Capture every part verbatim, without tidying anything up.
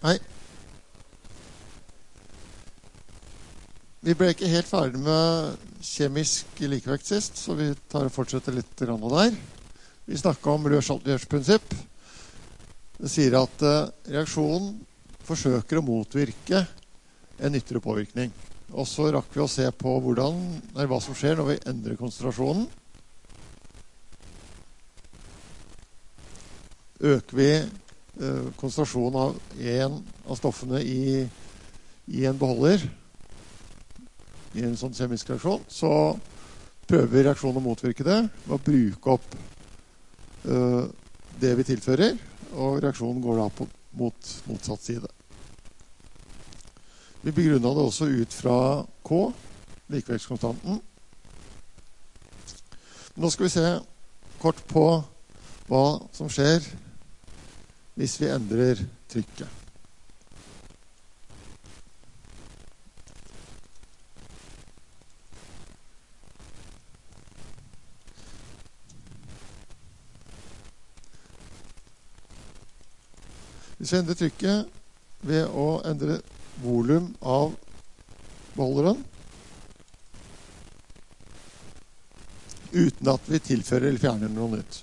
Hei. Vi ble ikke helt ferdig med kjemisk likevekt sist, så vi tar og fortsetter litt grann der. Vi snakket om rør-salt-rør-prinsipp. Det sier at uh, reaksjonen forsøker å motvirke en ytre påvirkning. Og så rakk vi å se på hvordan, nei, hva som skjer når vi endrer konsentrasjonen. Øker vi uh, konsentrasjonen av en av stoffene i, i en beholder, i en sånn kjemisk reaksjon, så prøver vi reaksjonen å motvirke det ved å bruke opp uh, det vi tilfører, og reaksjonen går da på, mot motsatt side. Vi begrunnet det også ut fra K, likevektskonstanten. Nå skal vi se kort på hva som skjer hvis vi endrer trykket. Hvis vi endrer trykket ved å endre volum av beholderen uten at vi tilfører eller fjerner noe nytt.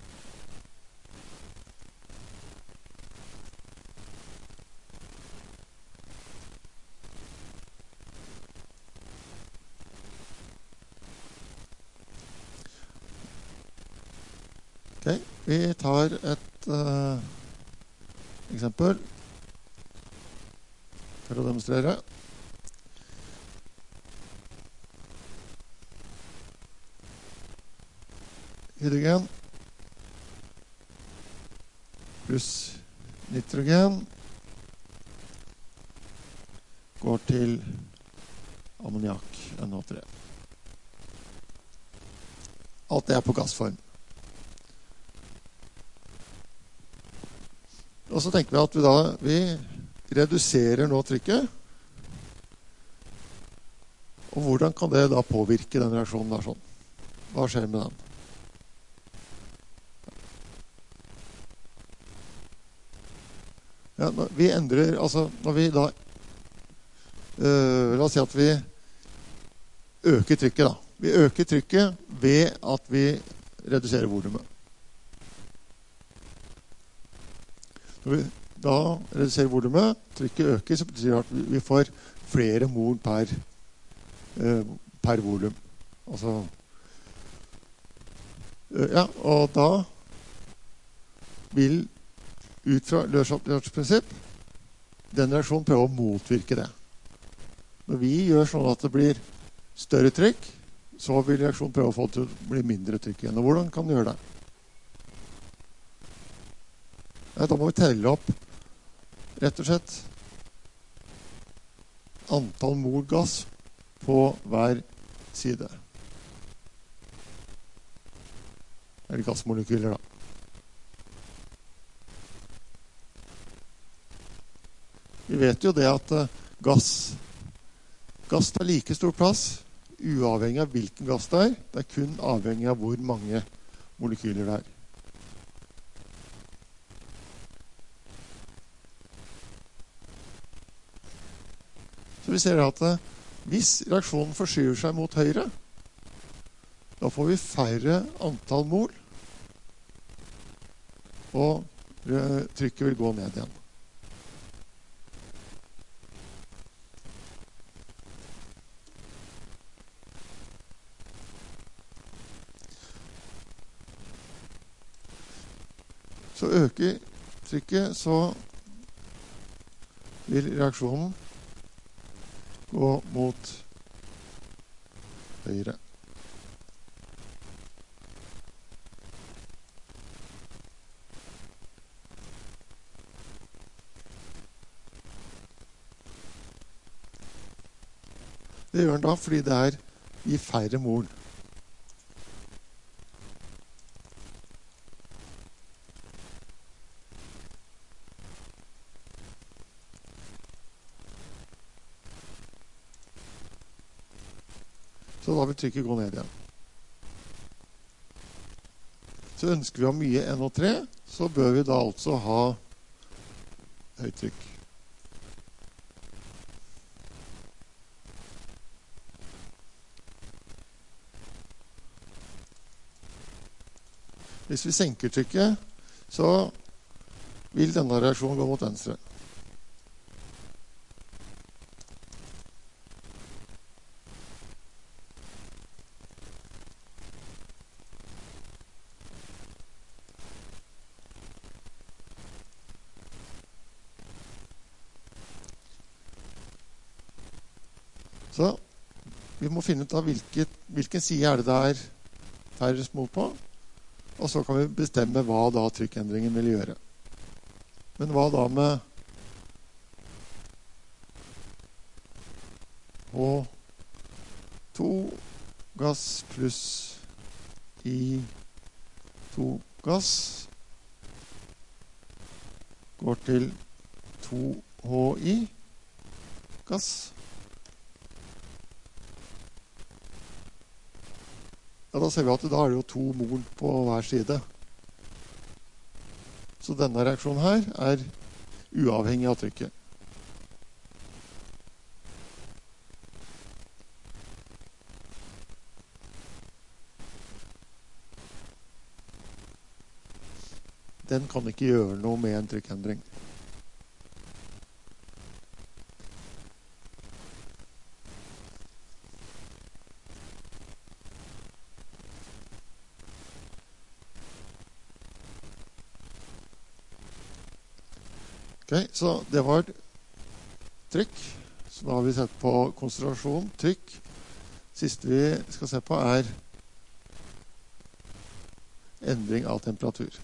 Ok, vi tar et uh, eksempel for å demonstrere. Hydrogen pluss nitrogen går til ammoniak, N H tre. Alt det er på gassform. Og så tenker vi at vi da vi reduserer nå trykket. Og hvordan kan det da påvirke den reaksjonen der sånn? Hva skjer med den? Ja, når vi endrer, altså når vi da øh, la oss si at vi øker trykket da. Vi øker trykket ved at vi reduserer volumet. Når vi da reduserer volumet, trykket øker, så betyr det at vi får flere mol per, eh, per volum. Altså, ja, og da vil ut fra rør-salt-rør-prinsipp den reaksjonen prøve å motvirke det. Når vi gjør sånn at det blir større trykk, så vil reaksjonen prøve å få det til å bli mindre trykk igjen. Og hvordan kan den gjøre det? Ja, da må vi telle opp rett og slett antall mol gass på hver side. Eller gassmolekyler da. Vi vet jo det at gass, gass tar like stor plass, uavhengig av hvilken gass det er. Det er kun avhengig av hvor mange molekyler det er. Så vi ser at hvis reaksjonen forskyver seg mot høyre, da får vi færre antall mol, og trykket vil gå ned igjen. Så øker trykket, så vil reaksjonen gå mot høyre. Det gjør den da fordi det er i færre mol. Så da vil trykket gå ned igjen. Så ønsker vi å ha mye N H tre, så bør vi da altså ha høyt trykk. Hvis vi senker trykket, så vil denne reaksjonen gå mot venstre. Så vi må finne ut av hvilket, hvilken side er det det er færrest mot på, og så kan vi bestemme hva da trykkendringen vil gjøre. Men hva da med H to gass pluss I to gass går til to H I gass. Ja, da ser vi at da er det jo to mol på hver side. Så denne reaksjonen her er uavhengig av trykket. Den kan ikke gjøre noe med en trykkendring. Ok, så det var trykk. Så da har vi sett på konsentrasjon, trykk. Siste vi skal se på er endring av temperatur.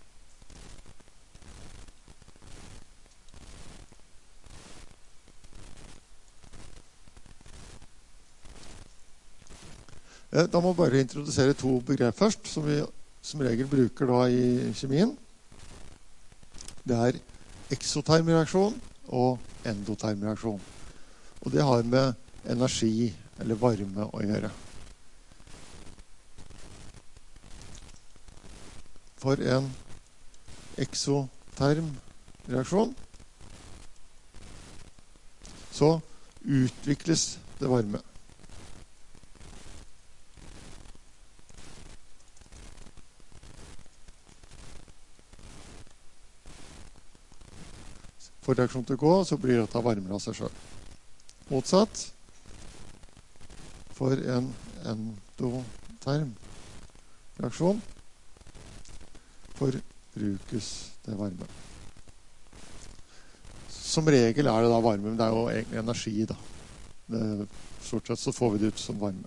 Da må vi bare introdusere to begrep først, som vi som regel bruker da i kjemien. Det er eksotermreaksjon og endotermreaksjon. Og det har med energi eller varme å gjøre. For en eksotermreaksjon så utvikles det varme. For reaksjon til å gå, så blir dette varmere av seg selv. Motsatt, for en endoterm reaksjon forbrukes det varme. Som regel er det da varme, men det er jo egentlig energi da. Det, stort sett så får vi det ut som varme.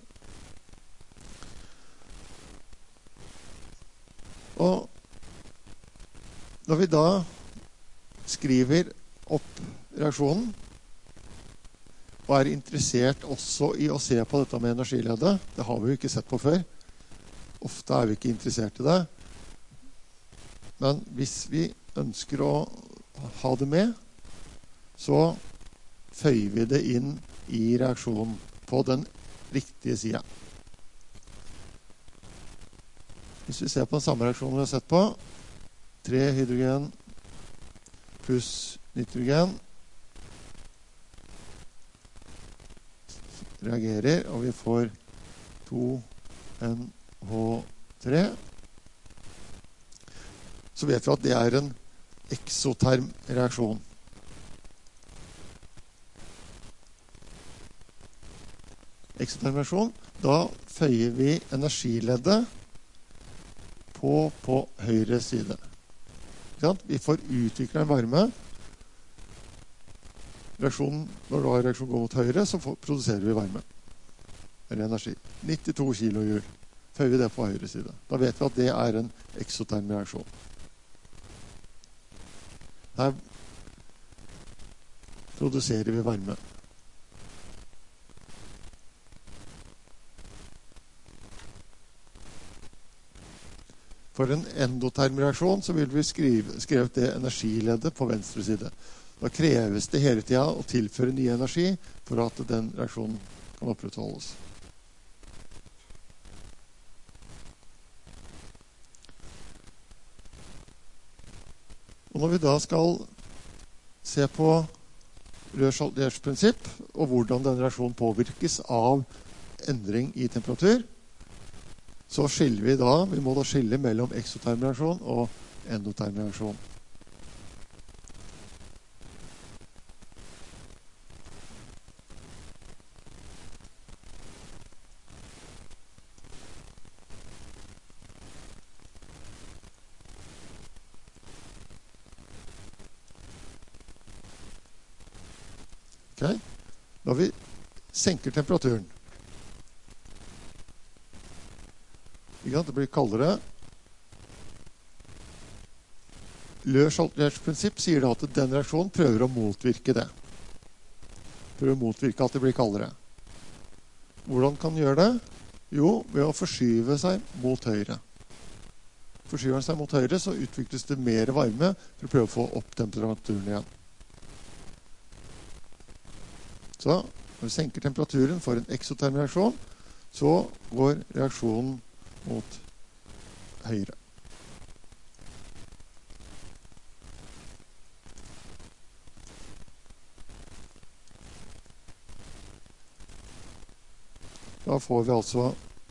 Og når vi da skriver opp reaksjonen, og er interessert også i å se på dette med energileddet. Det har vi jo ikke sett på før. Ofte er vi ikke interessert i det. Men hvis vi ønsker å ha det med, så føyer vi det inn i reaksjonen på den riktige siden. Hvis vi ser på den samme reaksjonen vi har sett på, tre hydrogen pluss nitrogen reagerer, og vi får to N H tre. Så vet vi at det er en eksoterm reaksjon. Eksoterm reaksjon, da føyer vi energileddet på på høyre side. Vi får utvikle en varme. Reaksjonen, når da reaksjonen går mot høyre, så får, produserer vi varme. Eller energi. nittito kilojoule. Føyer vi det på høyre side. Da vet vi at det er en eksoterm reaksjon. Her produserer vi varme. For en endoterm reaksjon så vil vi skrive, skrive det energileddet på venstre side. Da kreves det hele tiden å tilføre ny energi for at den reaksjonen kan opprettholdes. Og når vi da skal se på Rørs prinsipp og hvordan den reaksjonen påvirkes av endring i temperatur, så skiller vi da, vi må da skille mellom eksoterm reaksjon og endoterm reaksjon. Okay. Da vi senker temperaturen. Det blir kaldere. Le Chalets sier da at den reaksjonen prøver å motvirke det. Prøver å motvirke at det blir kaldere. Hvordan kan den gjøre det? Jo, ved å forskyve seg mot høyre. Forskyver den seg mot høyre, så utvikles det mer varme for å prøve å få opp temperaturen igjen. Så når vi senker temperaturen for en eksoterm reaksjon, så går reaksjonen mot høyre. Da får vi altså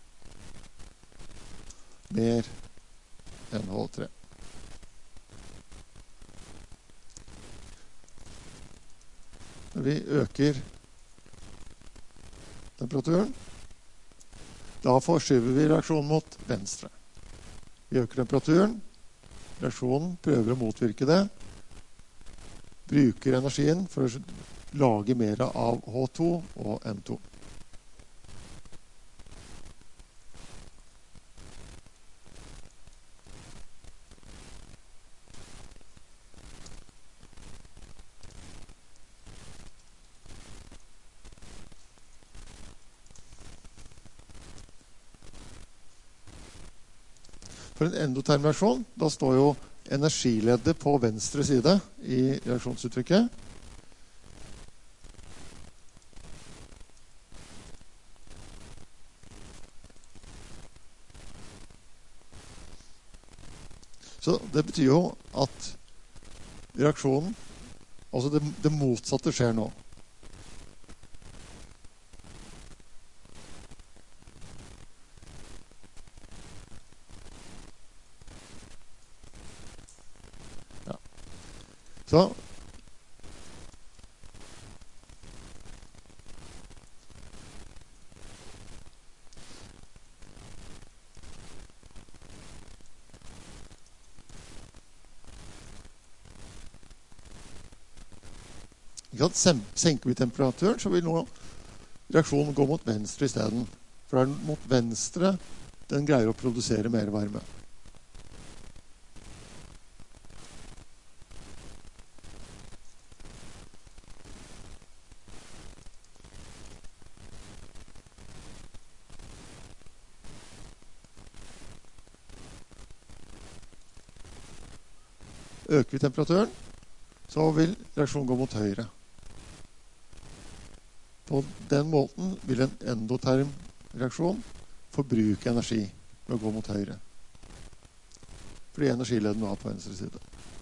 mer N H tre. Når vi øker temperaturen, da forskyver vi reaksjonen mot venstre. Vi øker temperaturen, reaksjonen prøver å motvirke det, bruker energien for å lage mer av H to og N to. For en endoterm reaksjon, da står jo energileddet på venstre side i reaksjonsuttrykket. Så det betyr jo at reaksjonen, altså det, det motsatte skjer nå. Så senker vi temperaturen, så vil nå reaksjonen gå mot venstre i stedet. For det er mot venstre den greier å produsere mer varme. Øker vi temperaturen, så vil reaksjonen gå mot høyre. På den måten vil en endoterm reaksjon forbruke energi ved å gå mot høyre. Fordi energiledden er på venstre side.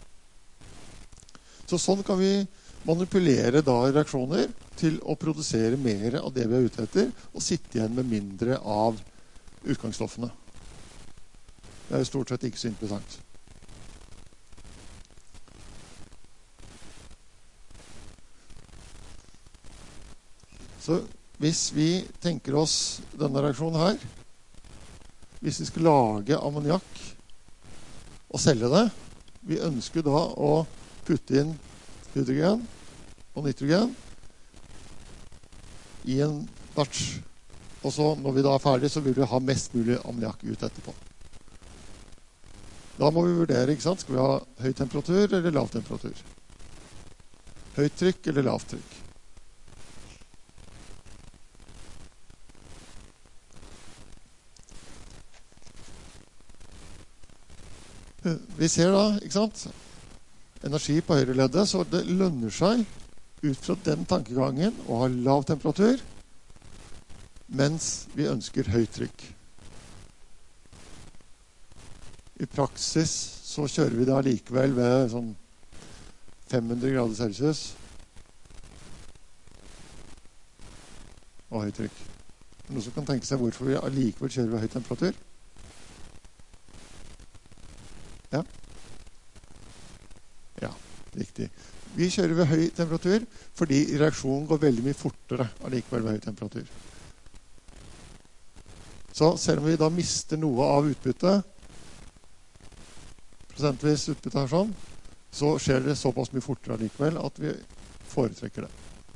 Så sånn kan vi manipulere da reaksjoner til å produsere mer av det vi er ute etter, og sitte igjen med mindre av utgangsstoffene. Det er jo stort sett ikke så interessant. Så hvis vi tenker oss denne reaksjonen her, hvis vi skal lage ammoniakk og selge det, vi ønsker da å putte inn hydrogen og nitrogen i en batch. Og så når vi da er ferdig, så vil vi ha mest mulig ammoniakk ut etterpå. Da må vi vurdere, ikke sant? Skal vi ha høy temperatur eller lav temperatur? Høyt trykk eller lavt trykk? Vi ser da, ikke sant, energi på høyre leddet, så det lønner seg ut fra den tankegangen å ha lav temperatur, mens vi ønsker høyt trykk. I praksis så kjører vi da likevel ved sånn fem hundre grader Celsius og høyt trykk. Noen som kan tenke seg hvorfor vi likevel kjører ved høy temperatur? Riktig. Vi kjører ved høy temperatur fordi reaksjonen går veldig mye fortere allikevel ved høy temperatur. Så selv om vi da mister noe av utbyttet, prosentvis utbyttet her sånn, så skjer det såpass mye fortere allikevel at vi foretrekker det.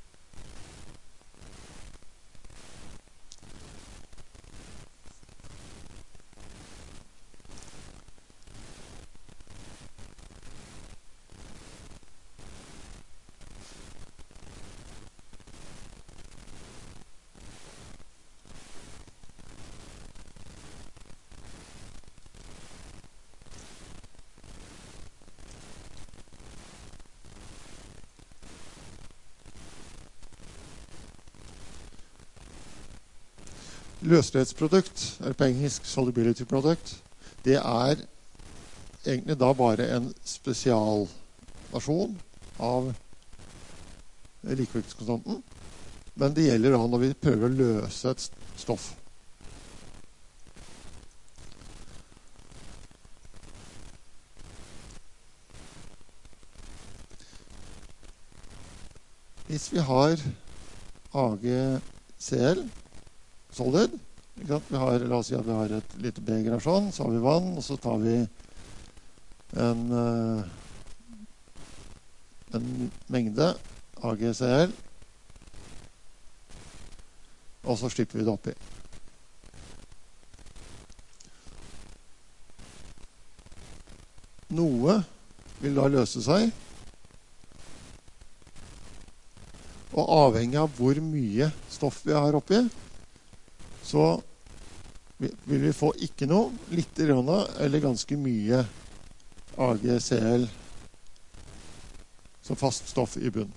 Løslighetsprodukt, eller på engelsk solubility product, det er egentlig da bare en spesialversjon av likevektskonstanten, men det gjelder da når vi prøver å løse et stoff. Hvis vi har AgCl solid, ikke sant? Vi har, la oss si at vi har et lite beger her sånn, så har vi vann, og så tar vi en, en mengde AgCl, og så slipper vi det oppi. Noe vil da løse seg, og avhengig av hvor mye stoff vi har oppi, så vil vi få ikke noe, litt i rønna, eller ganske mye AgCl som fast stoff i bunn.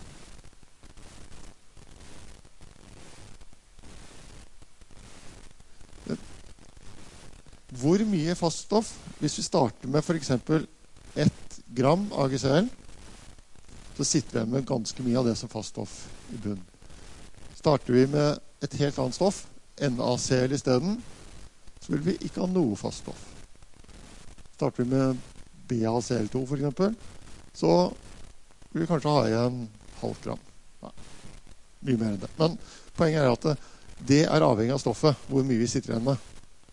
Hvor mye fast stoff, hvis vi starter med for eksempel ett gram AgCl, så sitter vi med ganske mye av det som fast stoff i bunn. Starter vi med et helt annet stoff, NaCl i stedet, så vil vi ikke ha noe fast stoff. Starter vi med BaCl to for eksempel, så vil vi kanskje ha igjen halvt gram. Nei, mye mer enn det. Men poenget er at det, det er avhengig av stoffet, hvor mye vi sitter igjen med.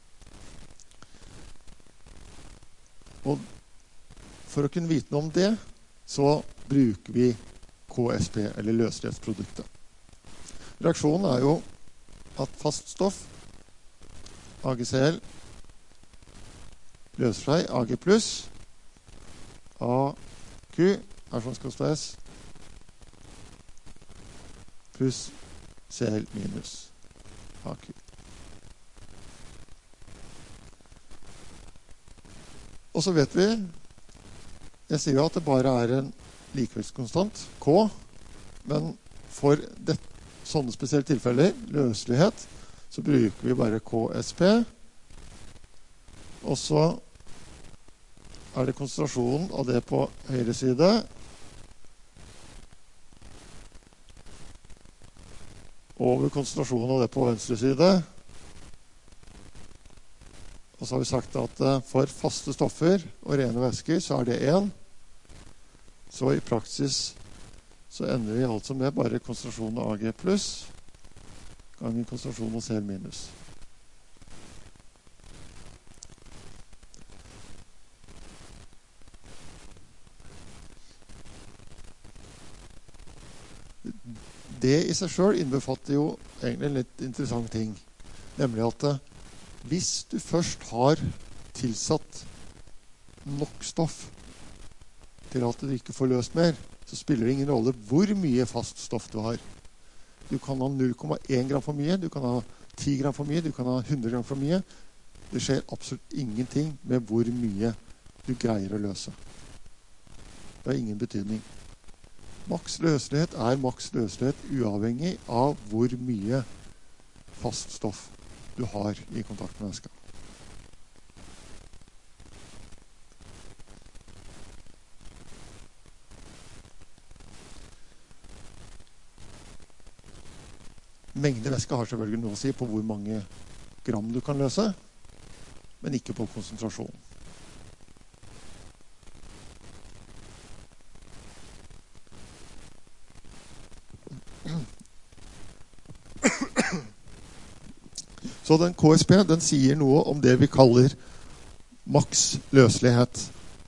Og for å kunne vite noe om det, så bruker vi K S P, eller løslighetsproduktet. Reaksjonen er jo at fast stoff, AgCl, løser seg, Ag pluss, AQ, er sånn skal stå S, pluss Cl minus AQ. Og så vet vi, jeg sier jo at det bare er en likevektskonstant, K, men for dette, sånne spesielle tilfeller, løselighet, så bruker vi bare K S P. Og så er det konsentrasjonen av det på høyre side. Over konsentrasjonen av det på venstre side. Og så har vi sagt at for faste stoffer og rene væsker så er det én. Så i praksis så ender vi altså med bare konsentrasjonen av Ag pluss ganger konsentrasjonen av Cl minus. Det i seg selv innbefatter jo egentlig en litt interessant ting, nemlig at hvis du først har tilsatt nok stoff til at du ikke får løst mer, så spiller det ingen rolle hvor mye fast stoff du har. Du kan ha null komma én gram for mye, du kan ha ti gram for mye, du kan ha hundre gram for mye. Det skjer absolutt ingenting med hvor mye du greier å løse. Det har ingen betydning. Maks løselighet er maks løselighet uavhengig av hvor mye fast stoff du har i kontakt med væska. Mengde væske har selvfølgelig noe å si på hvor mange gram du kan løse, men ikke på konsentrasjon. Så den K S P, den sier noe om det vi kaller maks løselighet.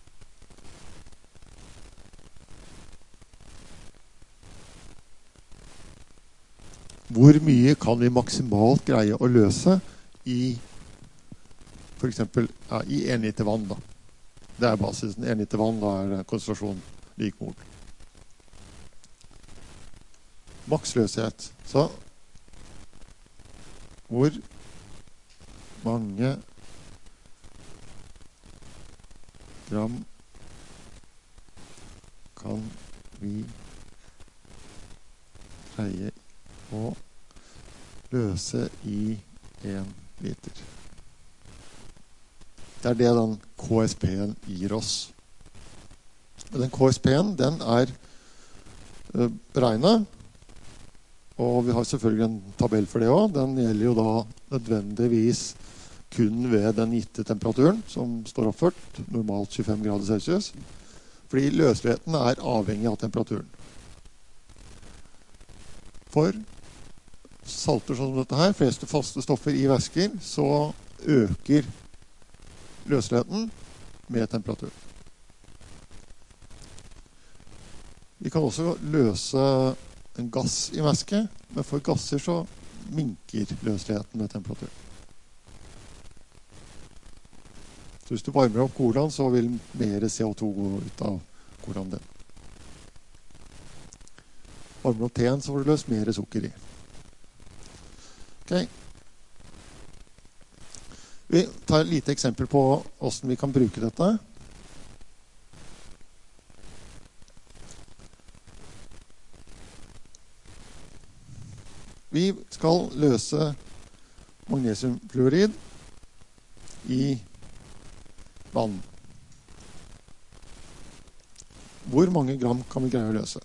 Hvor mye kan vi maksimalt greie å løse i for eksempel ja, i en liter vann da. Det er basisen. En liter vann, da er konsentrasjon lik mol. Maksløshet. Så hvor mange gram kan vi greie å løse i en liter? Det er det den K S P-en gir oss. Den K S P-en, den er beregnet, og vi har selvfølgelig en tabell for det også. Den gjelder jo da nødvendigvis kun ved den gitte temperaturen, som står oppført, normalt tjuefem grader Celsius, fordi løseligheten er avhengig av temperaturen. For salter som dette her, fleste faste stoffer i væsker, så øker løseligheten med temperatur. Vi kan også løse en gass i væske, men for gasser så minker løseligheten med temperatur. Så hvis du varmer opp colaen, så vil mer C O to gå ut av colaen din. Varmer opp teen, så får du løst mer sukker i. Ok. Vi tar et lite eksempel på hvordan vi kan bruke dette. Vi skal løse magnesiumfluorid i vann. Hvor mange gram kan vi greie å løse?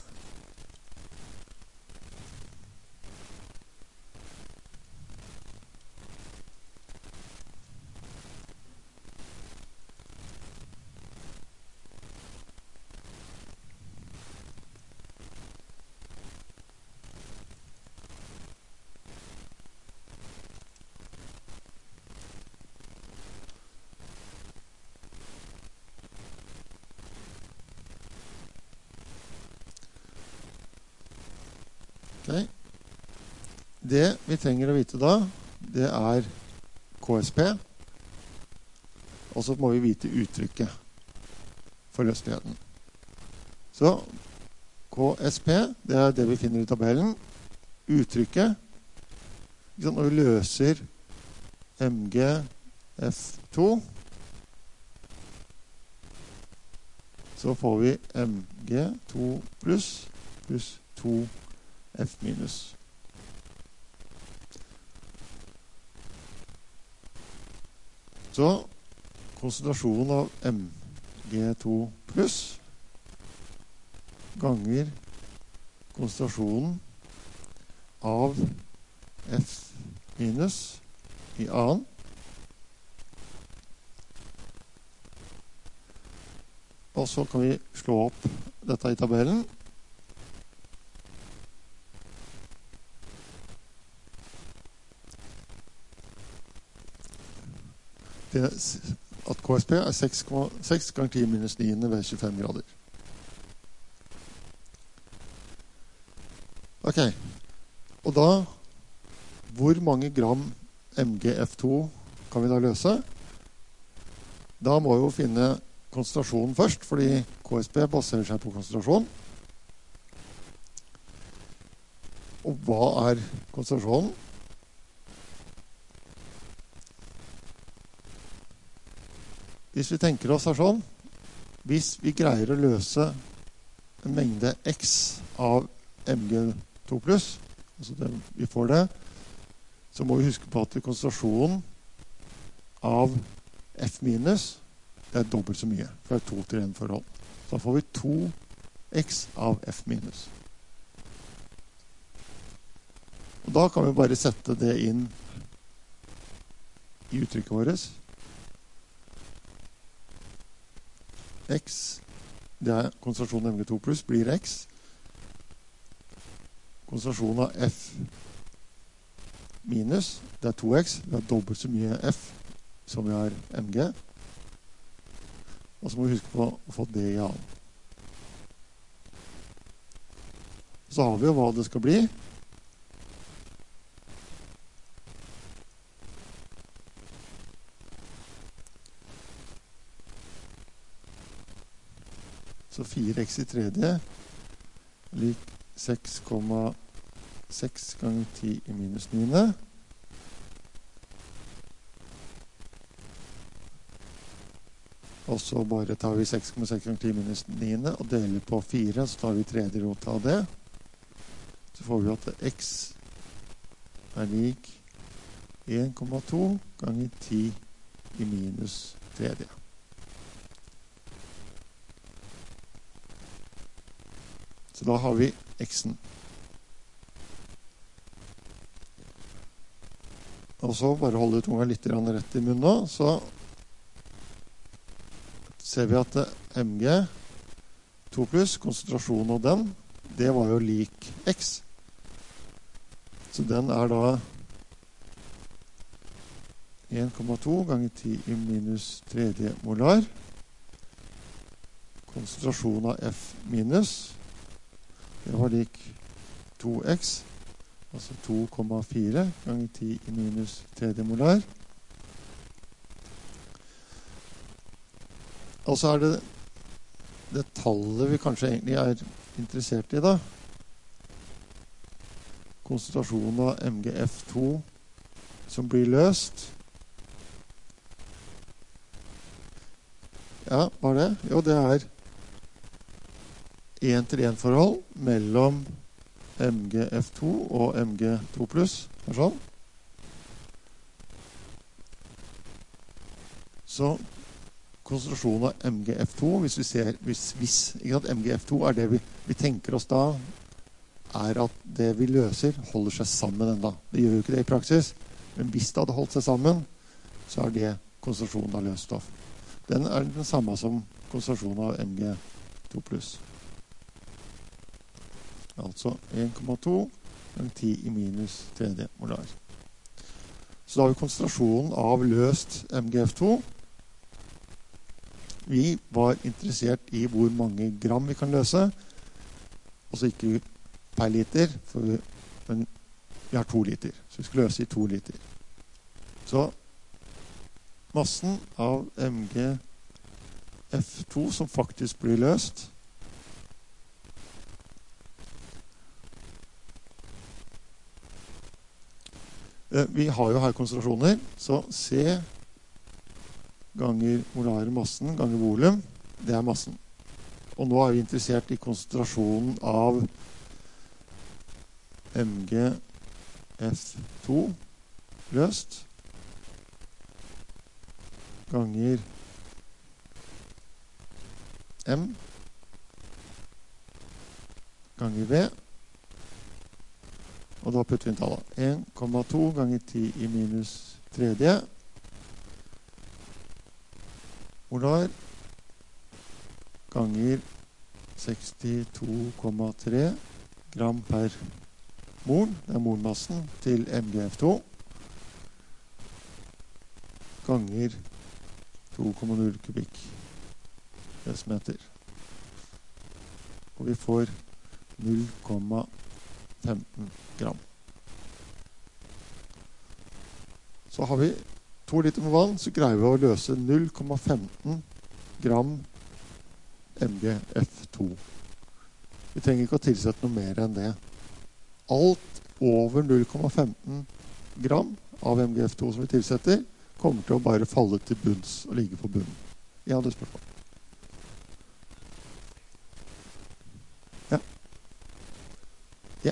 Okay. Det vi trenger å vite da, det er K S P, og så må vi vite uttrykket for løseligheten. Så K S P, det er det vi finner i tabellen. Uttrykket, når vi løser M G F to, så får vi M G to pluss pluss to F minus. Så konsentrasjonen av M G to pluss ganger konsentrasjonen av F minus i annen. Og så kan vi slå opp dette i tabellen. At K S P er seks ganger ti minus ni ved tjuefem grader. Ok, og da, hvor mange gram M G F to kan vi da løse? Da må vi jo finne konsentrasjonen først, fordi K S P baserer seg på konsentrasjon. Og hva er konsentrasjonen? Hvis vi tenker oss her sånn, hvis vi greier å løse en mengde X av M G to pluss, altså det, vi får det, så må vi huske på at konsentrasjonen av F minus, det er dobbelt så mye, for det er to til en forhold. Så da får vi to X av F minus. Og da kan vi bare sette det inn i uttrykket vårt. X, det er konsentrasjonen av M G to pluss, blir X. Konsentrasjonen av F minus, det er to x, vi har dobbelt så mye F som vi har mg. Og så må vi huske på å få det i annen. Så har vi jo hva det skal bli. Så fire x i tredje lik seks komma seks ganger ti i minus niende. Og så bare tar vi seks komma seks ganger ti i minus niende og deler på fire, så tar vi tredje rot av det. Så får vi at x er lik en komma to ganger ti i minus tredje. Så da har vi x-en. Og så bare holde tunga litt rett i munnen nå, så ser vi at mg to pluss, konsentrasjonen av den, det var jo lik x. Så den er da en komma to ganger ti i minus tredje molar. Konsentrasjonen av F minus, det var lik to x, altså to komma fire ganger ti i minus tredje molar. Og så er det det tallet vi kanskje egentlig er interessert i da. Konsentrasjonen av M G F to som blir løst. Ja, hva er det? Jo, det er en til en forhold mellom M G F to og M G to pluss. Er sånn. Så konsentrasjonen av M G F to, hvis vi ser, hvis, hvis ikke sant, M G F to er det vi, vi tenker oss da, er at det vi løser holder seg sammen enda. Det gjør jo ikke det i praksis, men hvis det hadde holdt seg sammen, så er det konsentrasjonen av løst stoff. Den er den samme som konsentrasjonen av M G to pluss. Altså en komma to ganger ti i minus tredje molar. Så da har vi konsentrasjonen av løst M G F to. Vi var interessert i hvor mange gram vi kan løse. Altså ikke per liter, for vi, men vi har to liter. Så vi skal løse i to liter. Så massen av M G F to som faktisk blir løst, vi har jo her konsentrasjoner, så C ganger molare massen ganger volum, det er massen. Og nå er vi interessert i konsentrasjonen av M G F to løst ganger M ganger V. Og da putter vi inn tallet. en komma to ganger ti i minus tredje molar ganger sekstito komma tre gram per mol. Det er molmassen til M G F to ganger to komma null kubikk decimeter. Og vi får null komma femten gram. Så har vi to liter med vann, så greier vi å løse null komma femten gram M G F to. Vi trenger ikke å tilsette noe mer enn det. Alt over null komma femten gram av M G F to som vi tilsetter, kommer til å bare falle til bunns og ligge på bunnen. Jeg hadde spørsmål. Ja. Ja.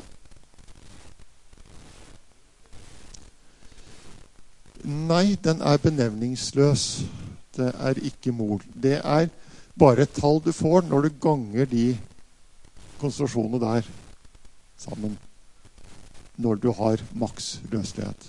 Nei, den er benevningsløs. Det er ikke mol. Det er bare et tall du får når du ganger de konsentrasjonene der sammen når du har maks løslighet.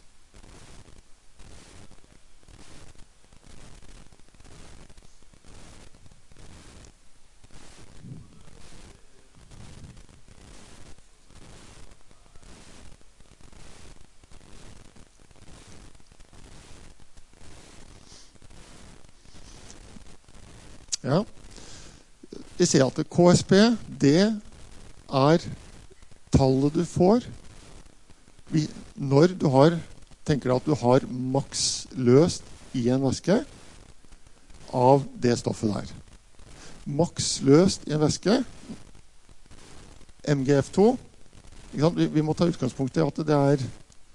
Ja. Vi ser at K S P, det er tallet du får vi, når du har, tenker at du har maks løst i en væske av det stoffet der. Maks løst i en væske, M G F to, vi, vi må ta utgangspunkt i at det er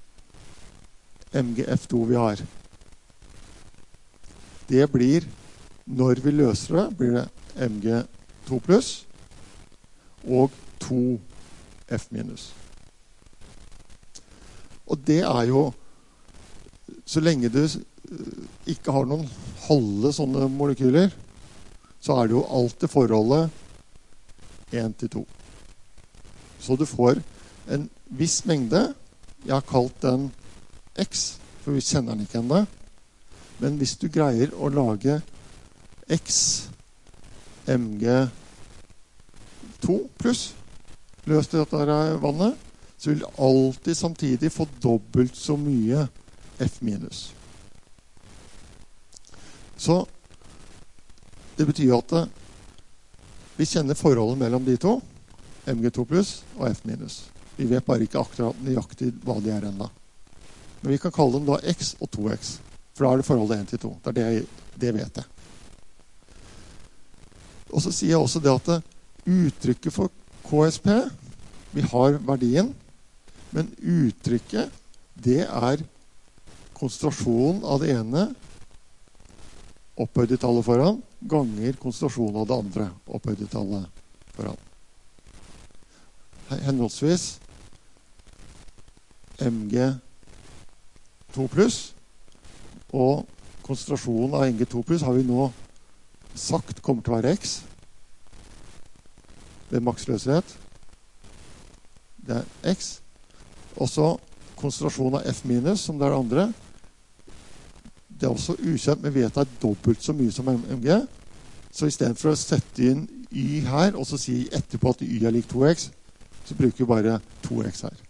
M G F to vi har. Det blir, når vi løser det, blir det M G to pluss og to F minus. Og det er jo, så lenge du ikke har noen halve sånne molekyler, så er det jo alltid forholdet én til to. Så du får en viss mengde, jeg har kalt den X, for vi kjenner den ikke ennå, men hvis du greier å lage X M G to pluss, løst i dette vannet, så vil du alltid samtidig få dobbelt så mye F minus. Så det betyr at vi kjenner forholdet mellom de to, M G to pluss og F minus. Vi vet bare ikke akkurat nøyaktig hva de er enda. Men vi kan kalle dem da X og to X, for da er det forholdet én til to. Det er det, det vet jeg. Og så sier jeg også det at uttrykket for K S P, vi har verdien, men uttrykket, det er konsentrasjonen av det ene opphøyde tallet foran, ganger konsentrasjonen av det andre opphøyde tallet foran. Henholdsvis M G to pluss og konsentrasjonen av M G to pluss har vi nå sagt kommer til å være X ved maksløshet. Det er X. Og så konsentrasjonen av F minus, som det er det andre. Det er også ukjent, men vi vet det er dobbelt så mye som M G. Så i stedet for å sette inn Y her, og så si etterpå at Y er lik to X, så bruker vi bare to X her.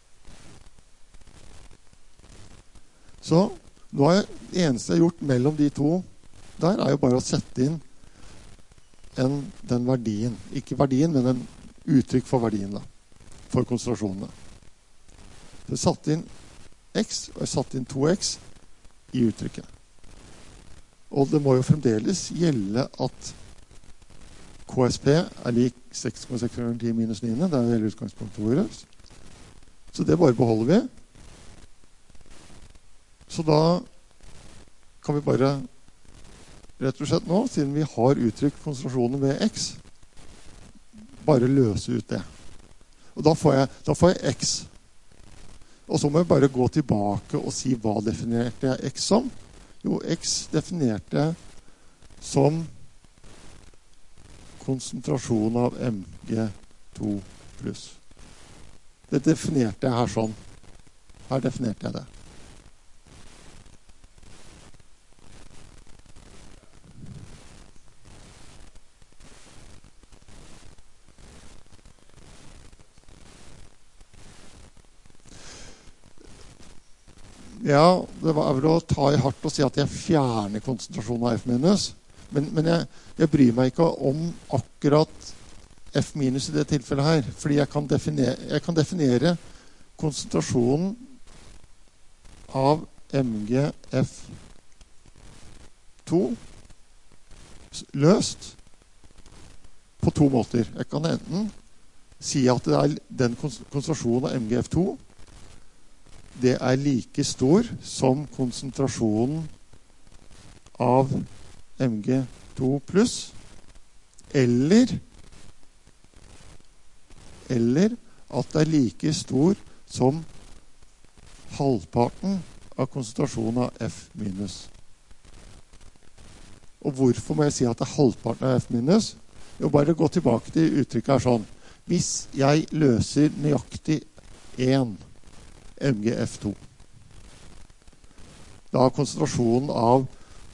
Så nå er det eneste jeg har gjort mellom de to der, er jo bare å sette inn en, den verdien. Ikke verdien, men en uttrykk for verdien da, for konsentrasjonene. Så jeg satt inn X, og jeg satt inn to X i uttrykket. Og det må jo fremdeles gjelde at K S P er lik seks komma seks ganger ti minus ni. Det er hele utgangspunktet vårt. Så det bare beholder vi. Så da kan vi bare rett og slett nå, siden vi har uttrykt konsentrasjonen ved X, bare løse ut det. Og da får jeg, da får jeg X. Og så må jeg bare gå tilbake og si hva definerte jeg X som. Jo, X definerte jeg som konsentrasjon av M G to pluss. Det definerte jeg her sånn. Her definerte jeg det. Ja, det var vel å ta i hardt og si at jeg fjerner konsentrasjonen av F minus. Men, men jeg, jeg bryr meg ikke om akkurat F minus i det tilfellet her. Fordi jeg kan definere, jeg kan definere konsentrasjonen av M G F to løst på to måter. Jeg kan enten si at det er den konsentrasjonen av M G F to det er like stor som konsentrasjonen av M G to pluss, eller, eller at det er like stor som halvparten av konsentrasjonen av F minus. Og hvorfor må jeg si at det er halvparten av F minus? Jo, bare gå tilbake til uttrykket her sånn. Hvis jeg løser nøyaktig én M G F to. Da er konsentrasjonen av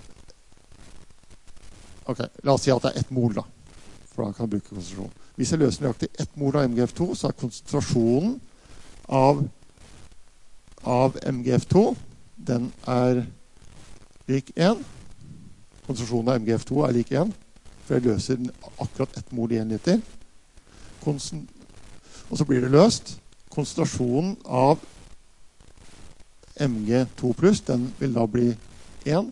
ok, la oss si at det er ett mol da, for da kan jeg bruke konsentrasjon. Hvis jeg løser nøyaktig ett mol av M G F to, så er konsentrasjonen av, av M G F to, den er lik én. Konsentrasjonen av M G F to er lik én. For jeg løser akkurat ett mol i en liter. Konsen- og så blir det løst. Konsentrasjonen av M G to pluss, den vil da bli én.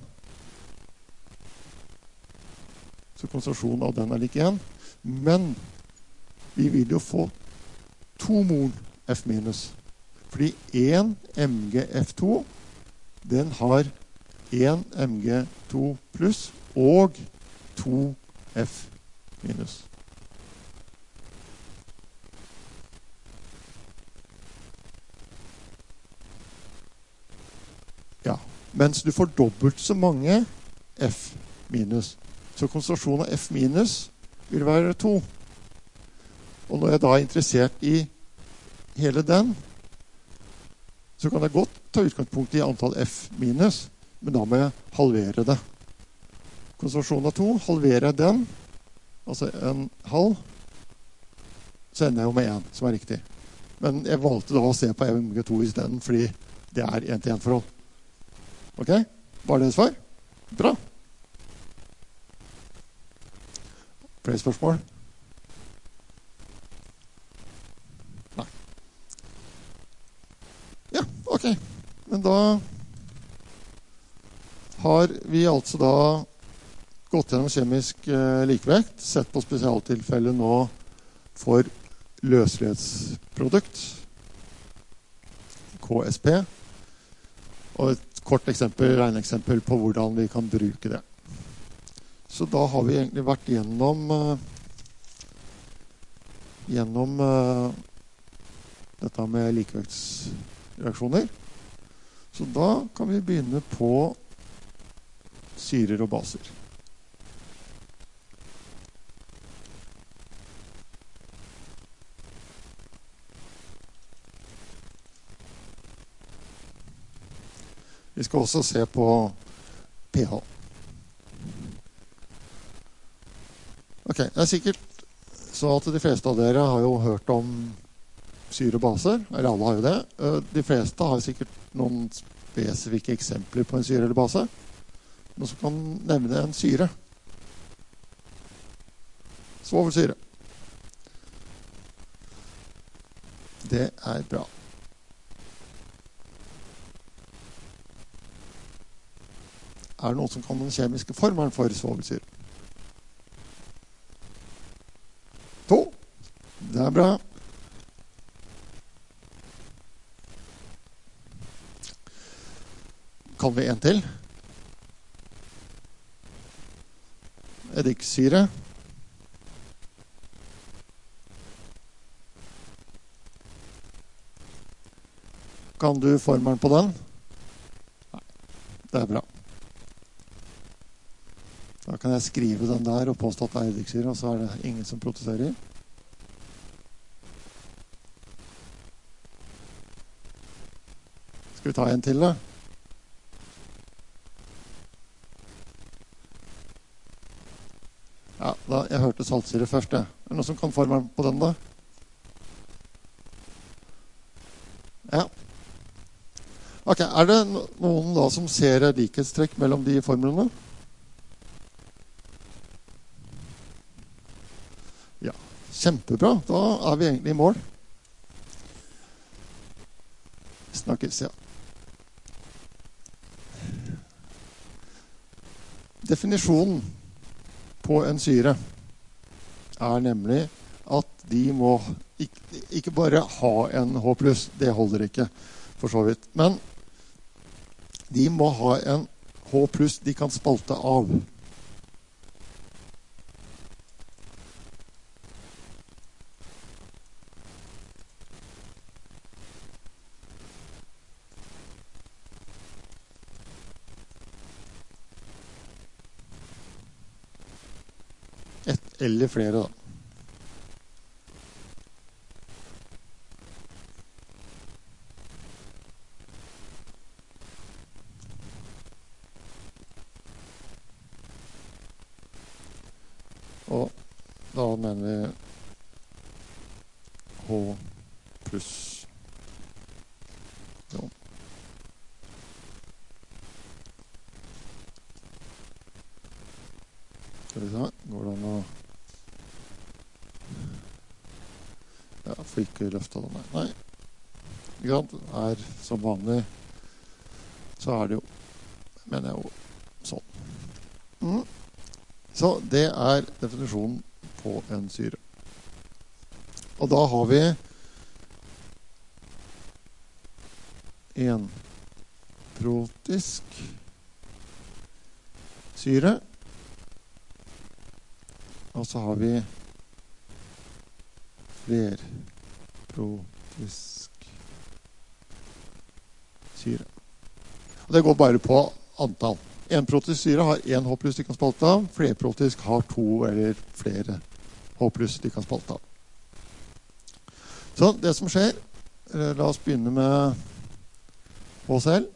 Så konsentrasjonen av den er lik én. Men vi vil jo få to mol F minus. Fordi én M G F to, den har én M G to pluss og to F minus. Ja, mens du får dobbelt så mange F minus. Så konsentrasjonen av F minus vil være to. Og når jeg da er interessert i hele den, så kan jeg godt ta utgangspunkt i antall F minus, men da må jeg halvere det. Konsentrasjonen av to, halverer jeg den, altså en halv, så ender jeg jo med én, som er riktig. Men jeg valgte da å se på M G to i stedet, fordi det er en til en forhold. Ok? Var det svar? Bra. Flere spørsmål? Nei. Ja, ok. Men da har vi altså da gått gjennom kjemisk eh, likevekt, sett på spesialtilfellet nå for løselighetsprodukt, K S P, og et kort eksempel, regneeksempel på hvordan vi kan bruke det. Så da har vi egentlig vært gjennom uh, gjennom uh, dette med likevektsreaksjoner. Så da kan vi begynne på syrer og baser. Vi skal også se på pH. Ok, det er sikkert så at de fleste av dere har jo hørt om syre og baser, eller alle har jo det. De fleste har sikkert noen spesifikke eksempler på en syre eller base. Noen som kan nevne en syre. Svovelsyre. Det er bra. Er det noen som kan den kjemiske formelen for svovelsyre? To. Det er bra. Kan vi en til? Eddiksyre. Kan du formelen på den? Nei, det er bra. Da kan jeg skrive den der og påstå at det er eddiksyre, og så er det ingen som protesterer. Skal vi ta en til da? Ja, da, jeg hørte saltsyre først, det. Er det noen som kan formelen på den da? Ja. Ok, er det noen da som ser likhetstrekk mellom de formlene? Ja, kjempebra. Da er vi egentlig i mål. Snakkes, ja. Definisjonen på en syre er nemlig at de må ikke, ikke bare ha en H pluss, det holder ikke for så vidt, men de må ha en H pluss de kan spalte av. Et eller flere da. Og da mener vi H pluss. Ja. Skal vi se, går det an å... Ja, får ikke løftet den her. Nei, ikke sant? Er som vanlig, så er det jo, mener jeg jo, sånn. Mm. Så det er definisjonen på en syre. Og da har vi en protisk syre, og så har vi flerprotisk syre. Og det går bare på antall. En protisk syre har en H pluss de kan spalte av, flerprotisk har to eller flere H pluss de kan spalte av. Så det som skjer, la oss begynne med H C l.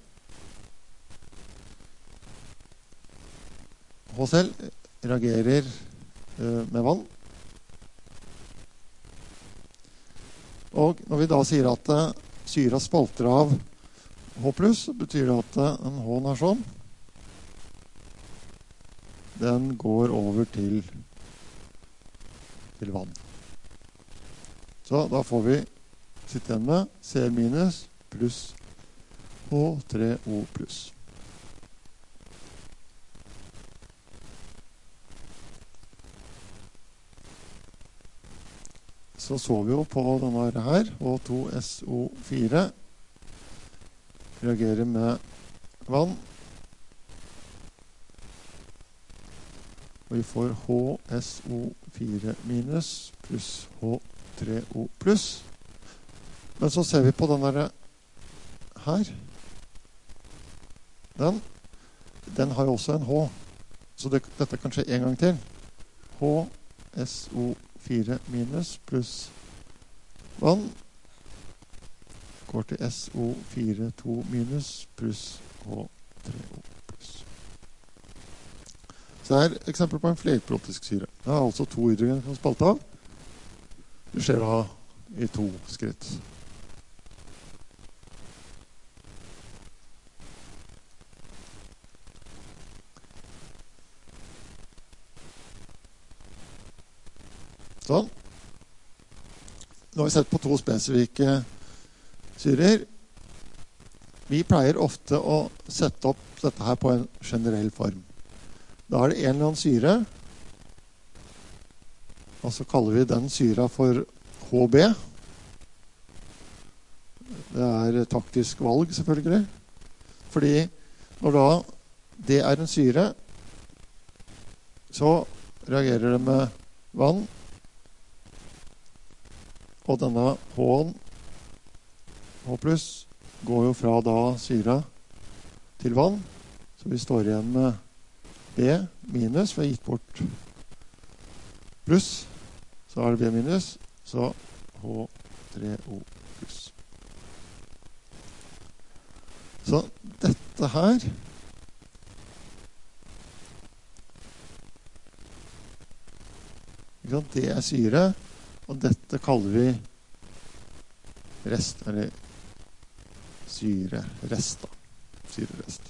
H C l reagerer uh, med vann. Og når vi da sier at uh, syra spalter av H pluss, så betyr det at uh, en H-en er sånn. Den går over til, til vann. Så da får vi sitte igjen med C l minus pluss H tre O pluss. Så så vi jo på denne her, H to S O fire, reagerer med vann. Og vi får H S O fire minus pluss H tre O pluss. Men så ser vi på den der her. Den, den har jo også en H. Så det, dette kan skje en gang til. H S O fire minus pluss vann går til S O fire to minus pluss H tre O pluss. Så det er et eksempel på en flerprotisk syre. Det er altså to hydrogen som spalte av. Det skjer da i to skritt. Sånn. Nå har vi sett på to spesifikke syrer. Vi pleier ofte å sette opp dette her på en generell form. Da er det en eller annen syre, og så kaller vi den syra for H B. Det er taktisk valg, selvfølgelig. Fordi når da det er en syre, så reagerer det med vann, og denne H-en, H pluss, går jo fra da syra til vann, så vi står igjen med B minus, vi har gitt bort pluss, så er det B minus, så H tre O pluss. Så dette her det er syre, og dette kaller vi rest, eller syrerest da. Syrerest.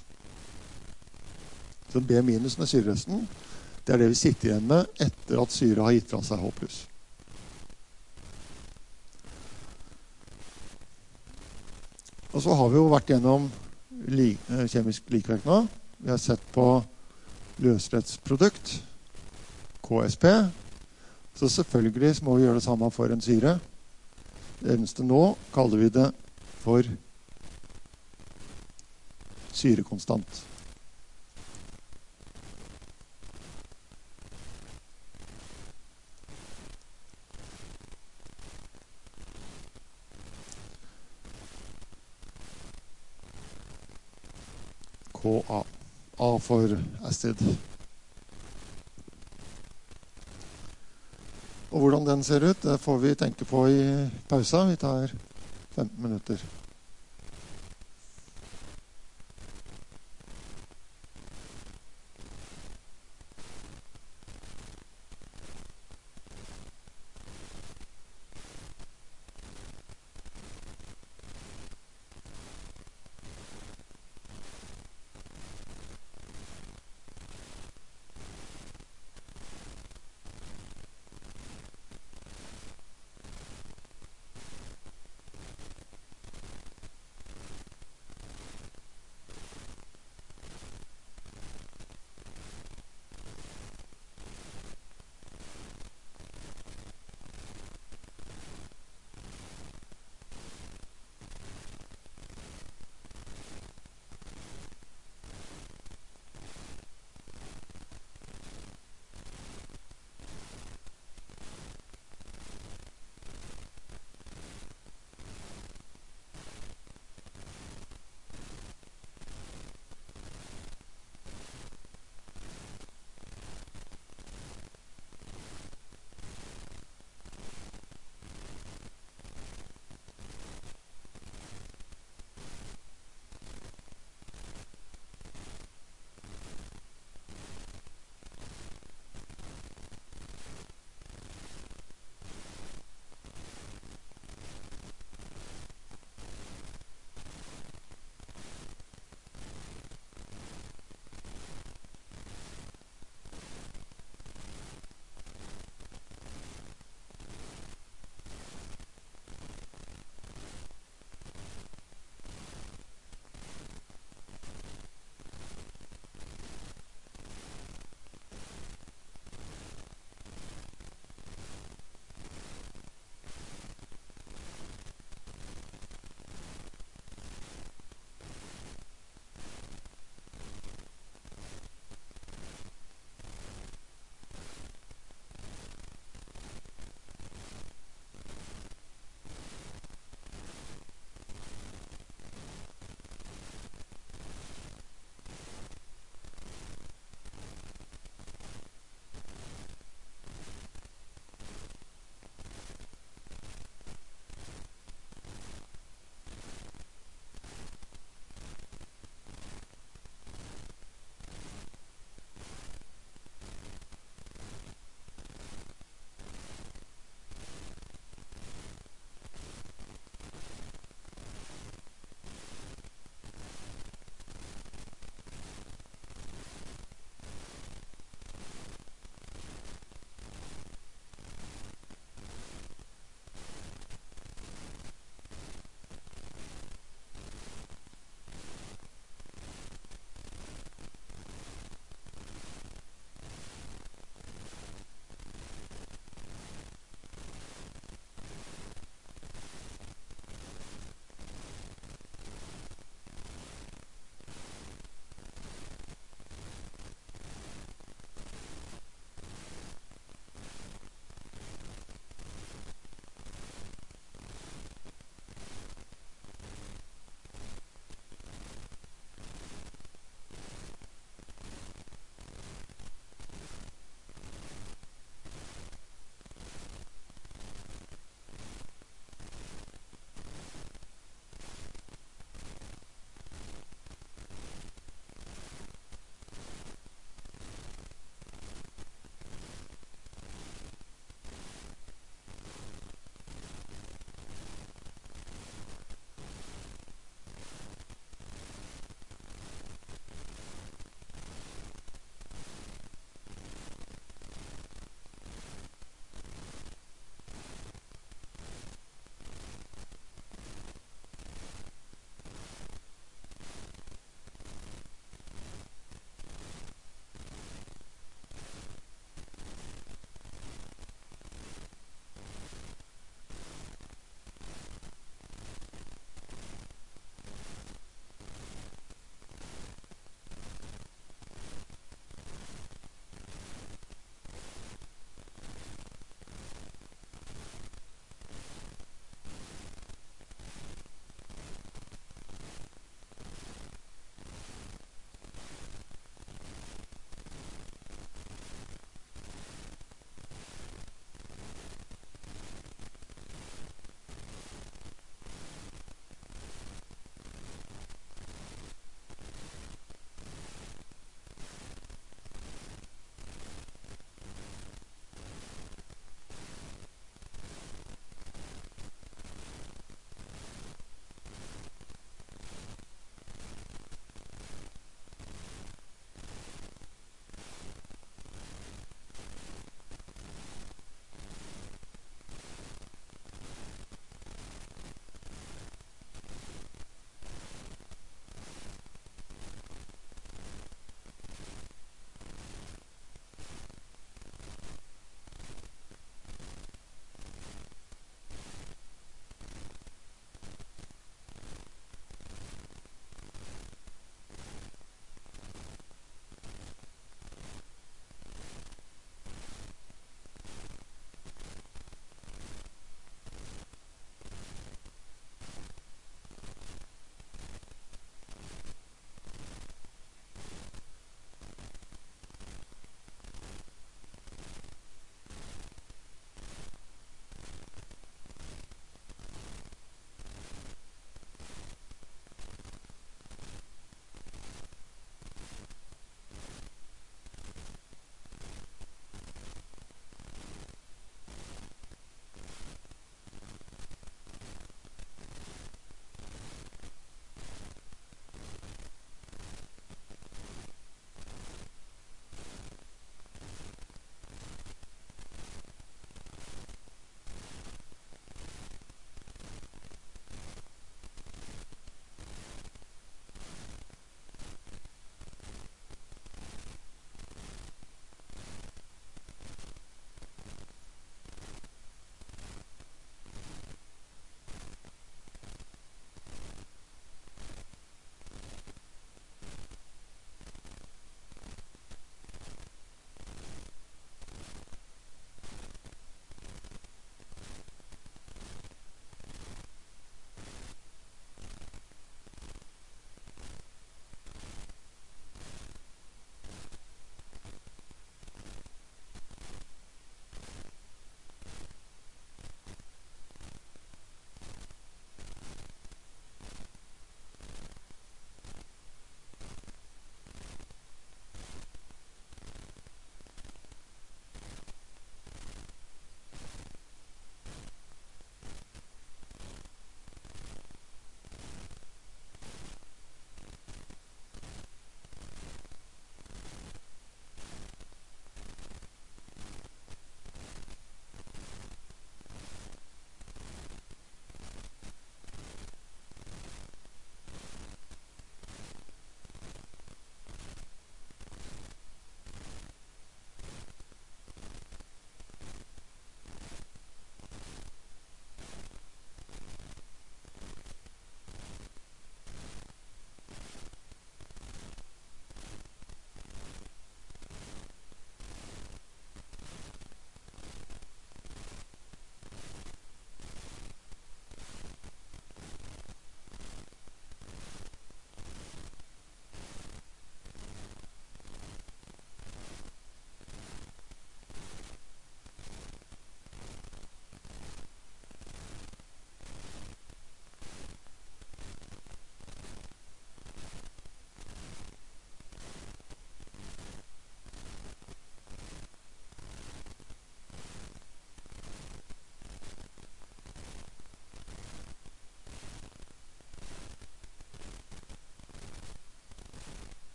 Så B minus med syreresten, det er det vi sitter igjen med etter at syre har gitt fra seg H pluss. Og så har vi jo vært gjennom li kjemisk likevekt nå. Vi har sett på løsrettsprodukt, K S P. Så selvfølgelig må vi gjøre det samme for en syre. Det eneste nå kaller vi det for syrekonstant. K A. A for acid. Og hvordan den ser ut, det får vi tenke på i pausa. Vi tar femten minutter.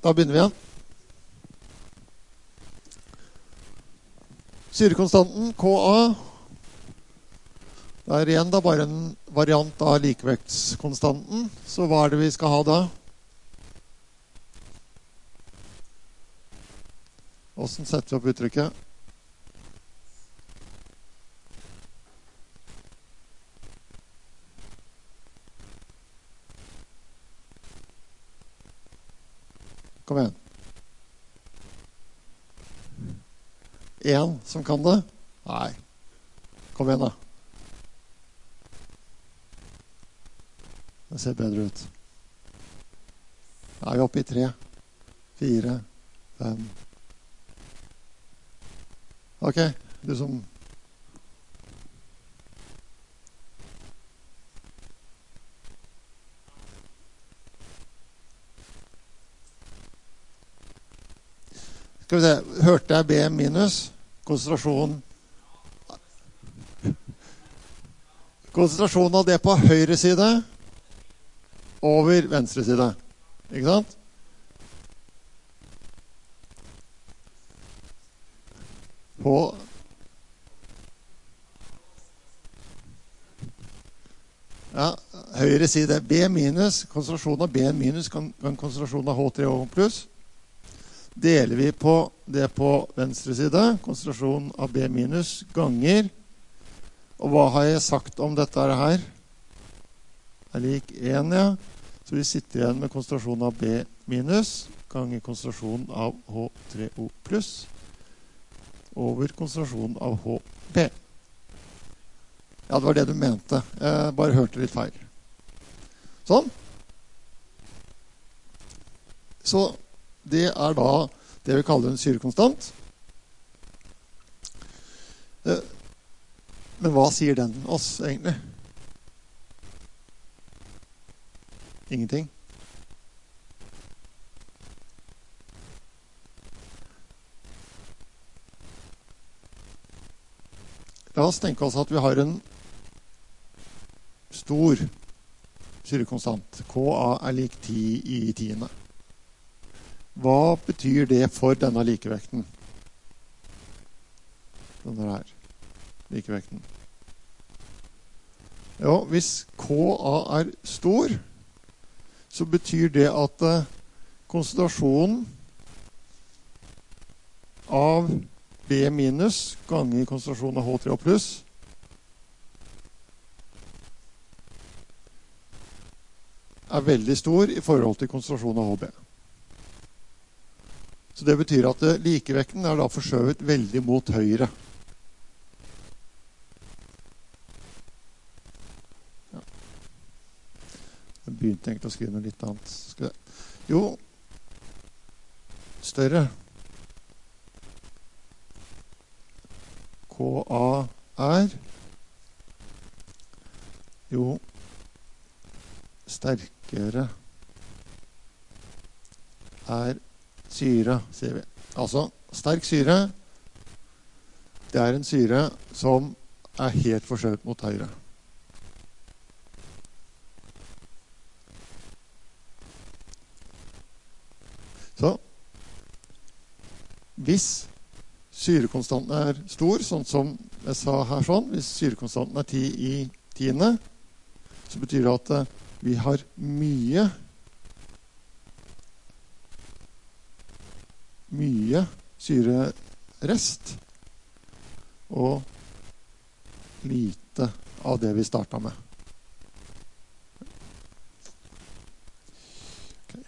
Da begynner vi igjen. Syrekonstanten K A. Det er igjen da bare en variant av likevektskonstanten. Så hva er det vi skal ha da? Hvordan setter vi opp uttrykket? Kom igjen. En som kan det? Nei. Kom igjen da. Det ser bedre ut. Da er vi oppe i tre, fire, fem. Ok, du som... Skal vi se, hørte jeg B minus, konsentrasjon. Konsentrasjonen av det på høyre side over venstre side. Ikke sant? På ja, høyre side B minus, konsentrasjonen av B minus kan, kan konsentrasjonen av H tre O pluss. Deler vi på det på venstre side, konsentrasjonen av B minus ganger. Og hva har jeg sagt om dette her? Er lik en, ja. Så vi sitter igjen med konsentrasjonen av B minus ganger konsentrasjonen av H tre O pluss over konsentrasjonen av H P. Ja, det var det du mente. Jeg bare hørte litt feil. Sånn. Så det er da det vi kaller en syrekonstant. Men hva sier den oss egentlig? Ingenting. La oss tenke oss at vi har en stor syrekonstant. K A er lik ti i tiende. Hva betyr det for denne likevekten? Denne her. Likevekten. Jo, hvis K A er stor, så betyr det at konsentrasjonen av B minus ganger konsentrasjonen av H tre O pluss er veldig stor i forhold til konsentrasjonen av H B. Så det betyr at likevekten er da forskjøvet veldig mot høyre. Ja. Jeg begynte egentlig å skrive noe litt annet. Skal jeg... Jo, større. K A er jo sterkere er syre, sier vi. Altså, sterk syre, det er en syre som er helt forskjøvet mot høyre. Så, hvis syrekonstanten er stor, sånn som jeg sa her sånn, hvis syrekonstanten er ti i tiende, så betyr det at vi har mye mye syrerest og lite av det vi startet med. Okay.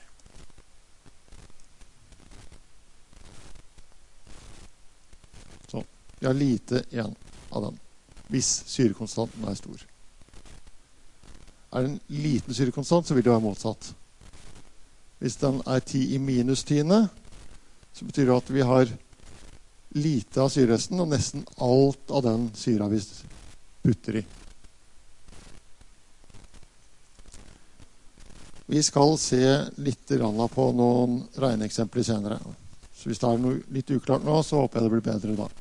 Så, vi har lite igjen av den, hvis syrekonstanten er stor. Er det en liten syrekonstant, så vil det være motsatt. Hvis den er ti i minus tiende, så betyr det at vi har lite av syreresten, og nesten alt av den syra vi putter i. Vi skal se litt på noen regneeksempler senere. Så hvis det er noe litt uklart nå, så håper jeg det blir bedre da.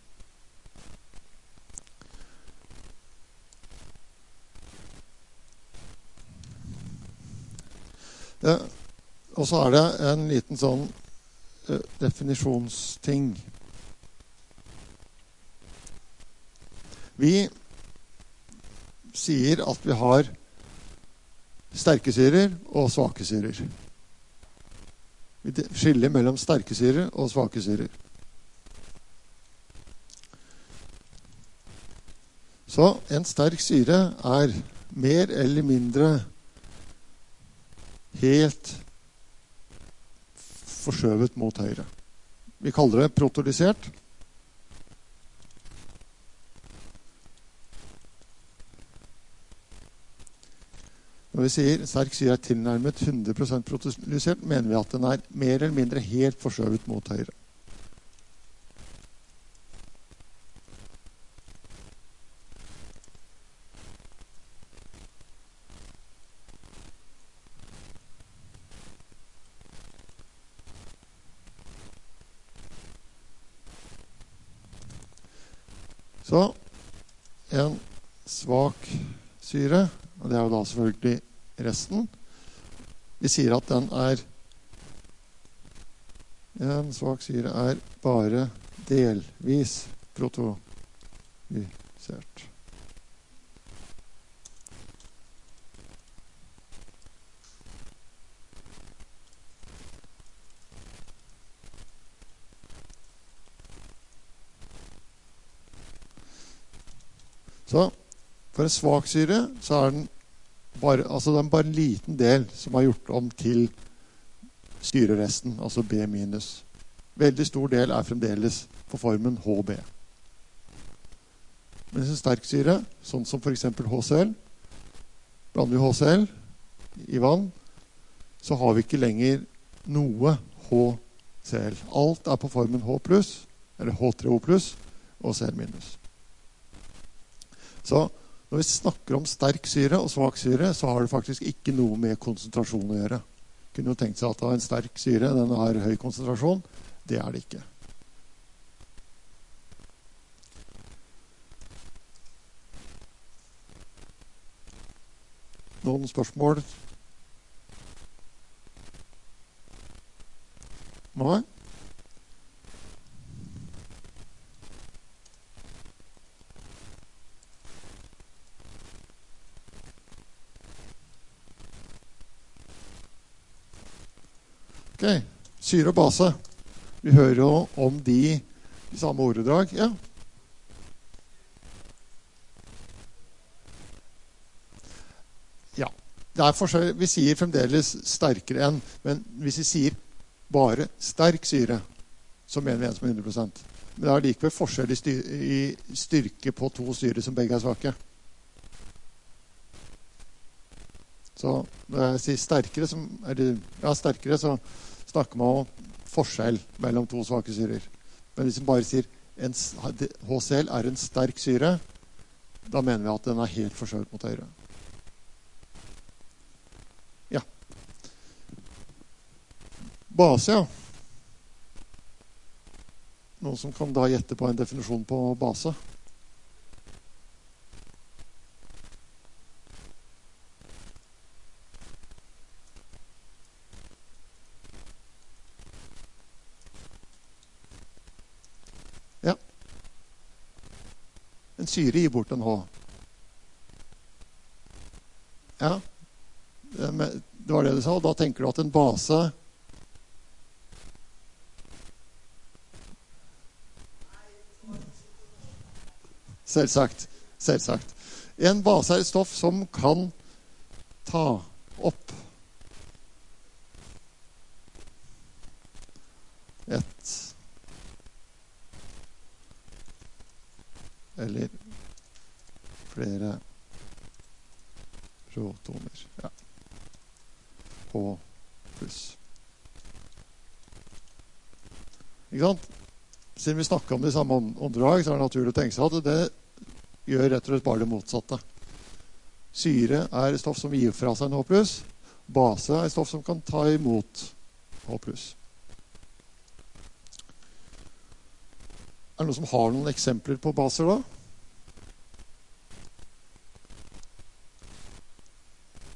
Ja, og så er det en liten sånn uh, definisjonsting. Vi sier at vi har sterke syrer og svake syrer. Vi skiller mellom sterke syrer og svake syrer. Så en sterk syre er mer eller mindre helt forskjøvet mot høyre. Vi kaller det protolysert. Når vi sier sterk syre er tilnærmet hundre prosent protolysert, mener vi at den er mer eller mindre helt forskjøvet mot høyre. Så en svak syre, og det er jo da selvfølgelig resten. Vi sier at den er en svak syre er bare delvis protolysert. Så for en svak syre så er den bare, altså det er bare en liten del som har gjort om til syreresten, altså B minus. Veldig stor del er fremdeles på formen H B. Men en sterk syre, sånn som for eksempel H C L, blander vi H C L i vann, så har vi ikke lenger noe H C L. Alt er på formen H pluss, eller H tre O pluss, og C L minus. Så når vi snakker om sterk syre og svak syre, så har det faktisk ikke noe med konsentrasjon å gjøre. Kunne jo tenkt seg at det er en sterk syre, den har høy konsentrasjon. Det er det ikke. Noen spørsmål? Nei? Ok, syre og base. Vi hører jo om de i samme ordedrag. Ja. Ja, det er forskjell. Vi sier fremdeles sterkere enn, men hvis vi sier bare sterk syre, så mener vi en som er hundre prosent. Men det er likevel forskjell i, styr i styrke på to syre som begge er svake. Så når jeg sier sterkere, som, eller, ja, sterkere, så snakker man om forskjell mellom to svake syrer. Men hvis man bare sier en, H C L er en sterk syre, da mener vi at den er helt forskjøvet mot høyre. Ja. Base, ja. Noen som kan da gjette på en definisjon på base? En syre gir bort en H. Ja, det var det du sa. Da tenker du at en base Selvsagt. Selvsagt. En base er et stoff som kan ta opp et eller flere protoner. Ja. H pluss. Ikke sant? Siden vi snakker om det i samme åndedrag, så er det naturlig å tenke seg at det gjør rett og slett bare det motsatte. Syre er et stoff som gir fra seg en H pluss. Base er et stoff som kan ta imot H pluss. Er det noen som har noen eksempler på baser da?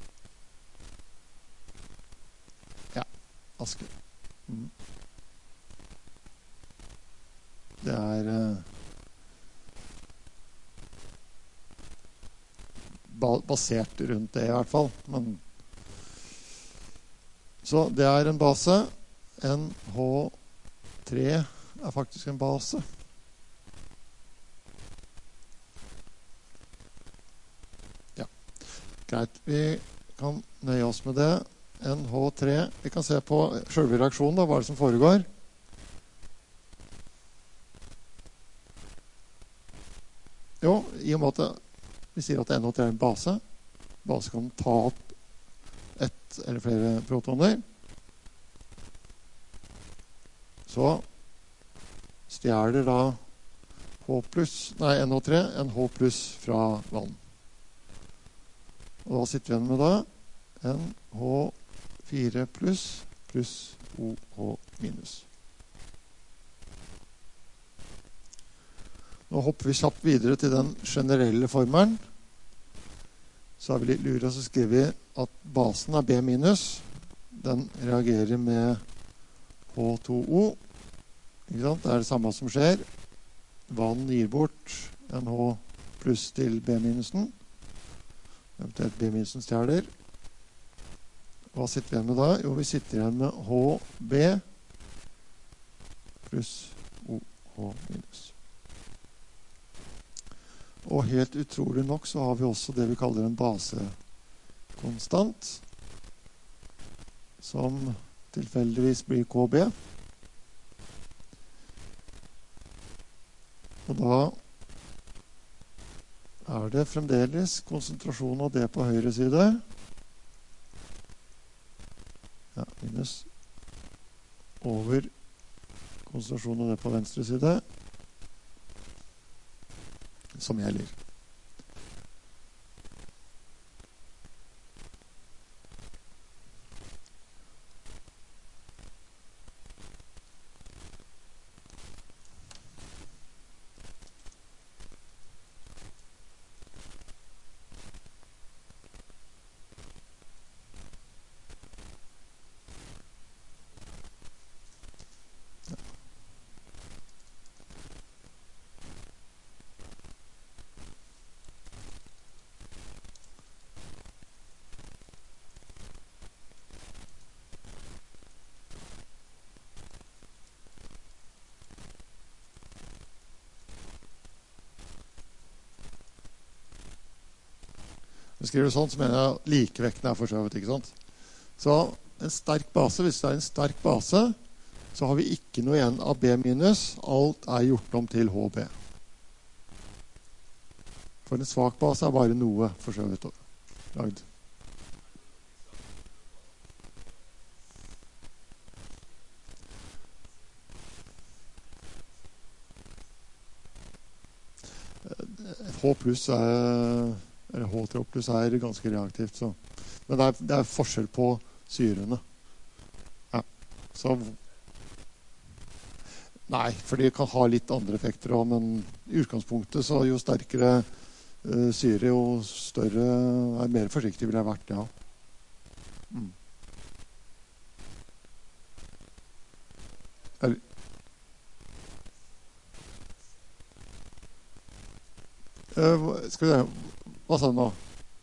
Ja, Aske. Mm. basert rundt det i hvert fall. Men, så det er en base. N H tre er faktisk en base. Ja, greit. Vi kan nøye oss med det. N H tre. Vi kan se på selve reaksjonen, da, hva er det som foregår. Jo, i og med at vi sier at N H tre er en base. Base kan ta opp ett eller flere protoner. Så stjeler da H pluss, nei, N H tre, en H pluss fra vann. Og da sitter vi igjen med da N H fire pluss pluss O H minus. Nå hopper vi kjapt videre til den generelle formelen. Så er vi litt lure, og så skriver vi at basen er B minus. Den reagerer med H to O. Ikke sant? Det er det samme som skjer. Vann gir bort en H pluss til B minusen. Eventuelt B minusen stjeler. Hva sitter vi igjen med da? Jo, vi sitter igjen med H B pluss O H minus. Og helt utrolig nok så har vi også det vi kaller en basekonstant, som tilfeldigvis blir K B. Og da er det fremdeles konsentrasjon av det på høyre side. Ja, minus over konsentrasjon av det på venstre side. Som gjelder. Jeg skriver sånn, så mener jeg likevekten er forskjøvet, ikke sant? Så en sterk base, hvis det er en sterk base, så har vi ikke noe igjen av B minus. Alt er gjort om til H B. For en svak base er bare noe forskjøvet lagd. H pluss er... eller H tre pluss er ganske reaktivt. Så. Men det er, det er forskjell på syrene. Ja. Så, nei, for de kan ha litt andre effekter også, men i utgangspunktet så jo sterkere uh, syre, jo større er mer forsiktig vil jeg ha vært, ja. Mm. Er, uh, skal vi se. Hva sa du nå?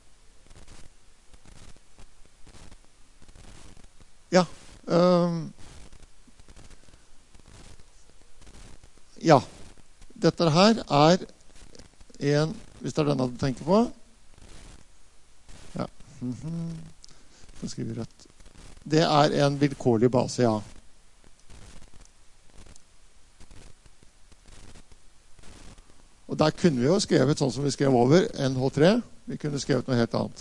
Ja. Um, ja. Dette her er en, hvis det er denne du tenker på. Ja. Mm-hmm. Jeg skriver rett. Det er en vilkårlig base, ja. Og der kunne vi jo skrevet sånn som vi skrev over, N H tre. Vi kunne skrevet noe helt annet.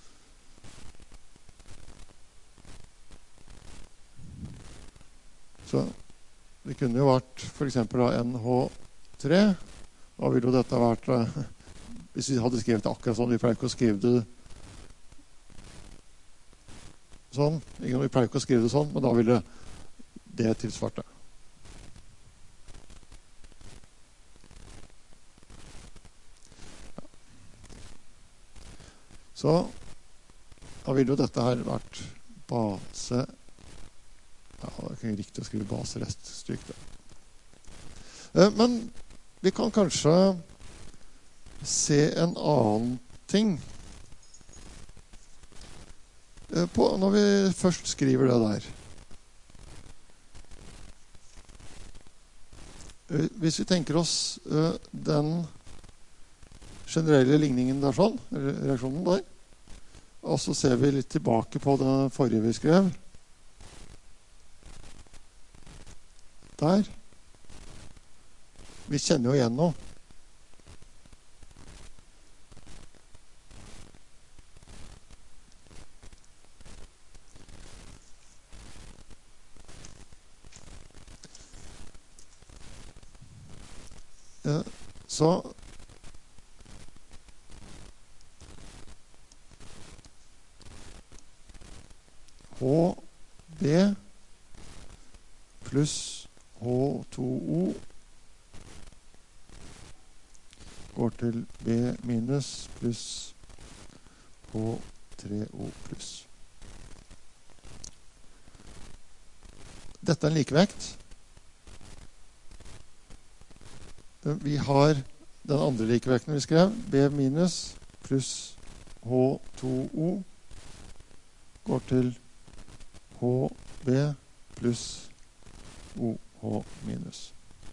Så det kunne jo vært for eksempel da N H tre. Da ville jo dette vært, hvis vi hadde skrevet det akkurat sånn, vi pleier ikke å skrive det sånn. Vi pleier ikke å skrive det sånn, men da ville det tilsvarte. Så da ville jo dette her vært base. Ja, det er ikke riktig å skrive baserest. Stryk det. Men vi kan kanskje se en annen ting eh, på, når vi først skriver det der. Eh, hvis vi tenker oss eh, den generelle ligningen der sånn, eller reaksjonen der, og så ser vi litt tilbake på den forrige vi skrev. Der. Vi kjenner jo igjen noe. Ja, så H B pluss H to O går til B minus pluss H tre O pluss. Dette er en likevekt. Vi har den andre likevekten vi skrev, B minus pluss H to O går til H B pluss O H minus.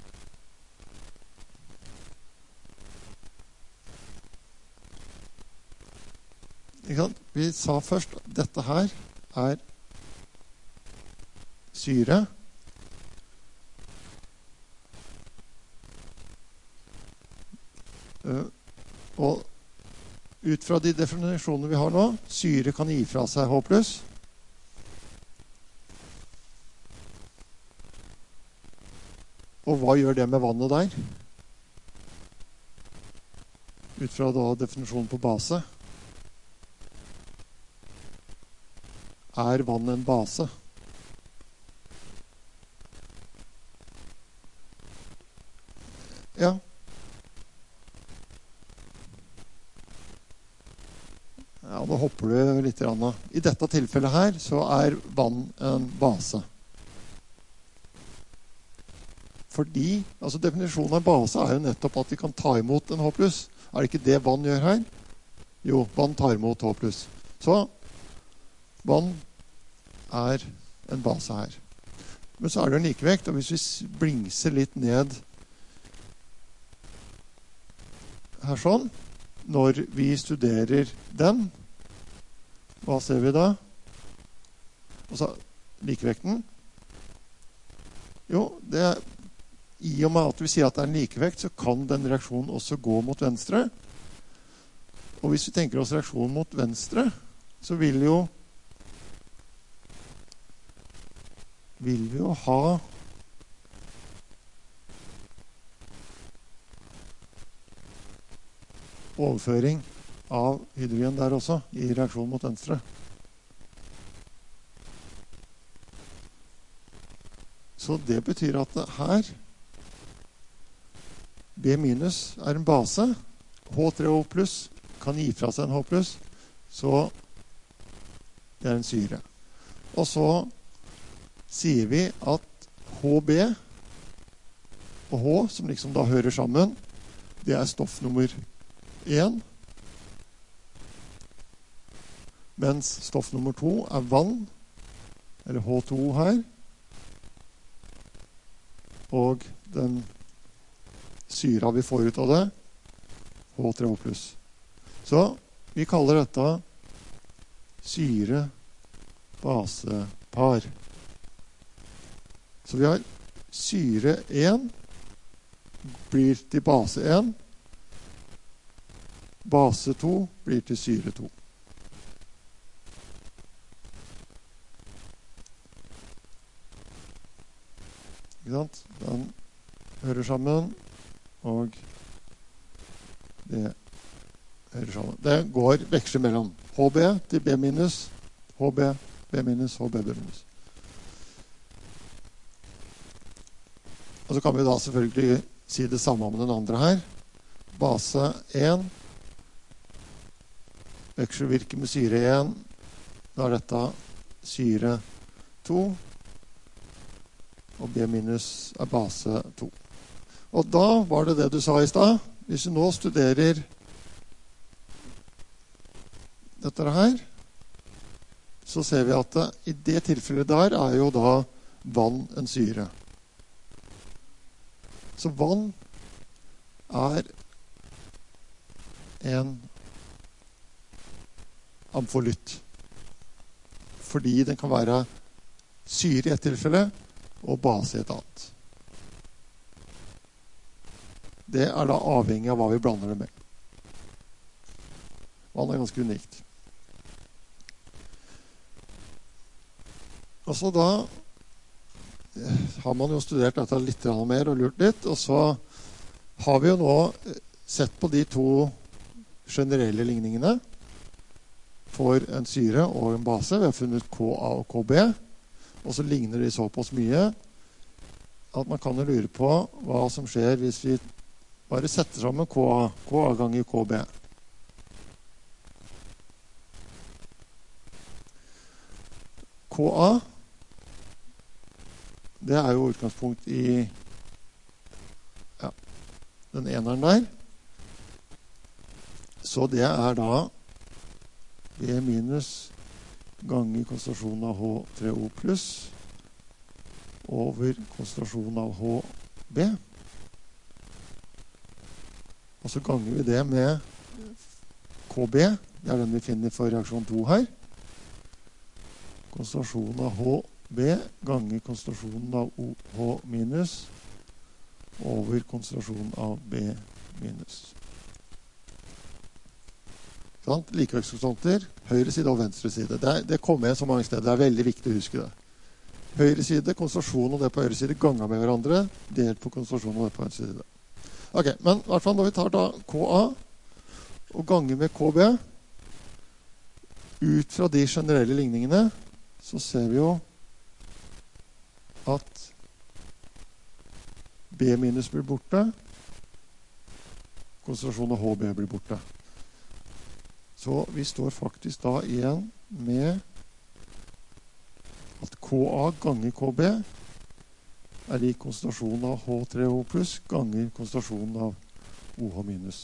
Vi sa først at dette her er syre. Og ut fra de definisjonene vi har nå, syre kan gi fra seg H pluss. Og hva gjør det med vannet der? Ut fra da definisjonen på base. Er vann en base? Ja. Ja, nå hopper du litt. I dette tilfellet her så er vann en base. Fordi, altså definisjonen av base er jo nettopp at vi kan ta imot en H pluss. Er det ikke det vann gjør her? Jo, vann tar imot H pluss. Så vann er en base her. Men så er det en likevekt, og hvis vi blingser litt ned her sånn, når vi studerer den, hva ser vi da? Altså, likevekten. Jo, det er, i og med at vi sier at det er en likevekt, så kan den reaksjonen også gå mot venstre. Og hvis vi tenker oss reaksjonen mot venstre, så vil jo vil vi jo ha overføring av hydrogen der også, i reaksjon mot venstre. Så det betyr at her B minus er en base, H tre O pluss kan gi fra seg en H pluss, så det er en syre. Og så sier vi at H B og H, som liksom da hører sammen, det er stoff nummer én, mens stoff nummer to er vann, eller H to O her, og den syra vi får ut av det, H tre O pluss. Så vi kaller dette syre-basepar. Så vi har syre én blir til base én, base to blir til syre to. Ikke sant? Den hører sammen, og det hører sammen. Det går veksler mellom H B til B minus, H B, B minus, H B, B minus. Og så kan vi da selvfølgelig si det samme om den andre her. Base én vekselvirker med syre én. Da er dette syre to. Og B minus er base to. Og da var det det du sa i sted. Hvis vi nå studerer dette her, så ser vi at det, i det tilfellet der er jo da vann en syre. Så vann er en amfolytt. Fordi den kan være syre i et tilfelle og base i et annet. Det er da avhengig av hva vi blander det med. Vann er ganske unikt. Og så da har man jo studert dette litt mer og lurt litt, og så har vi jo nå sett på de to generelle ligningene for en syre og en base. Vi har funnet Ka og Kb, og så ligner de såpass mye at man kan jo lure på hva som skjer hvis vi bare setter sammen Ka, Ka ganger Kb. Ka, det er jo utgangspunkt i ja, den eneren der. Så det er da B minus ganger konsentrasjonen av H tre O pluss over konsentrasjonen av H B. Og så ganger vi det med Kb. Det er den vi finner for reaksjon to her. Konsentrasjonen av H B ganger konsentrasjonen av OH minus over konsentrasjonen av B minus. Likevektskonstanter, høyre side og venstre side. Det, er, det kommer igjen så mange steder. Det er veldig viktig å huske det. Høyre side, konsentrasjonen og det på høyre side ganger med hverandre, delt på konsentrasjonen og det på venstre side. Ok, men i hvert fall når vi tar da Ka og ganger med Kb, ut fra de generelle ligningene, så ser vi jo at B minus blir borte, konsentrasjonen av Hb blir borte. Så vi står faktisk da igjen med at Ka ganger Kb er lik konsentrasjonen av H tre O pluss ganger konsentrasjonen av OH minus.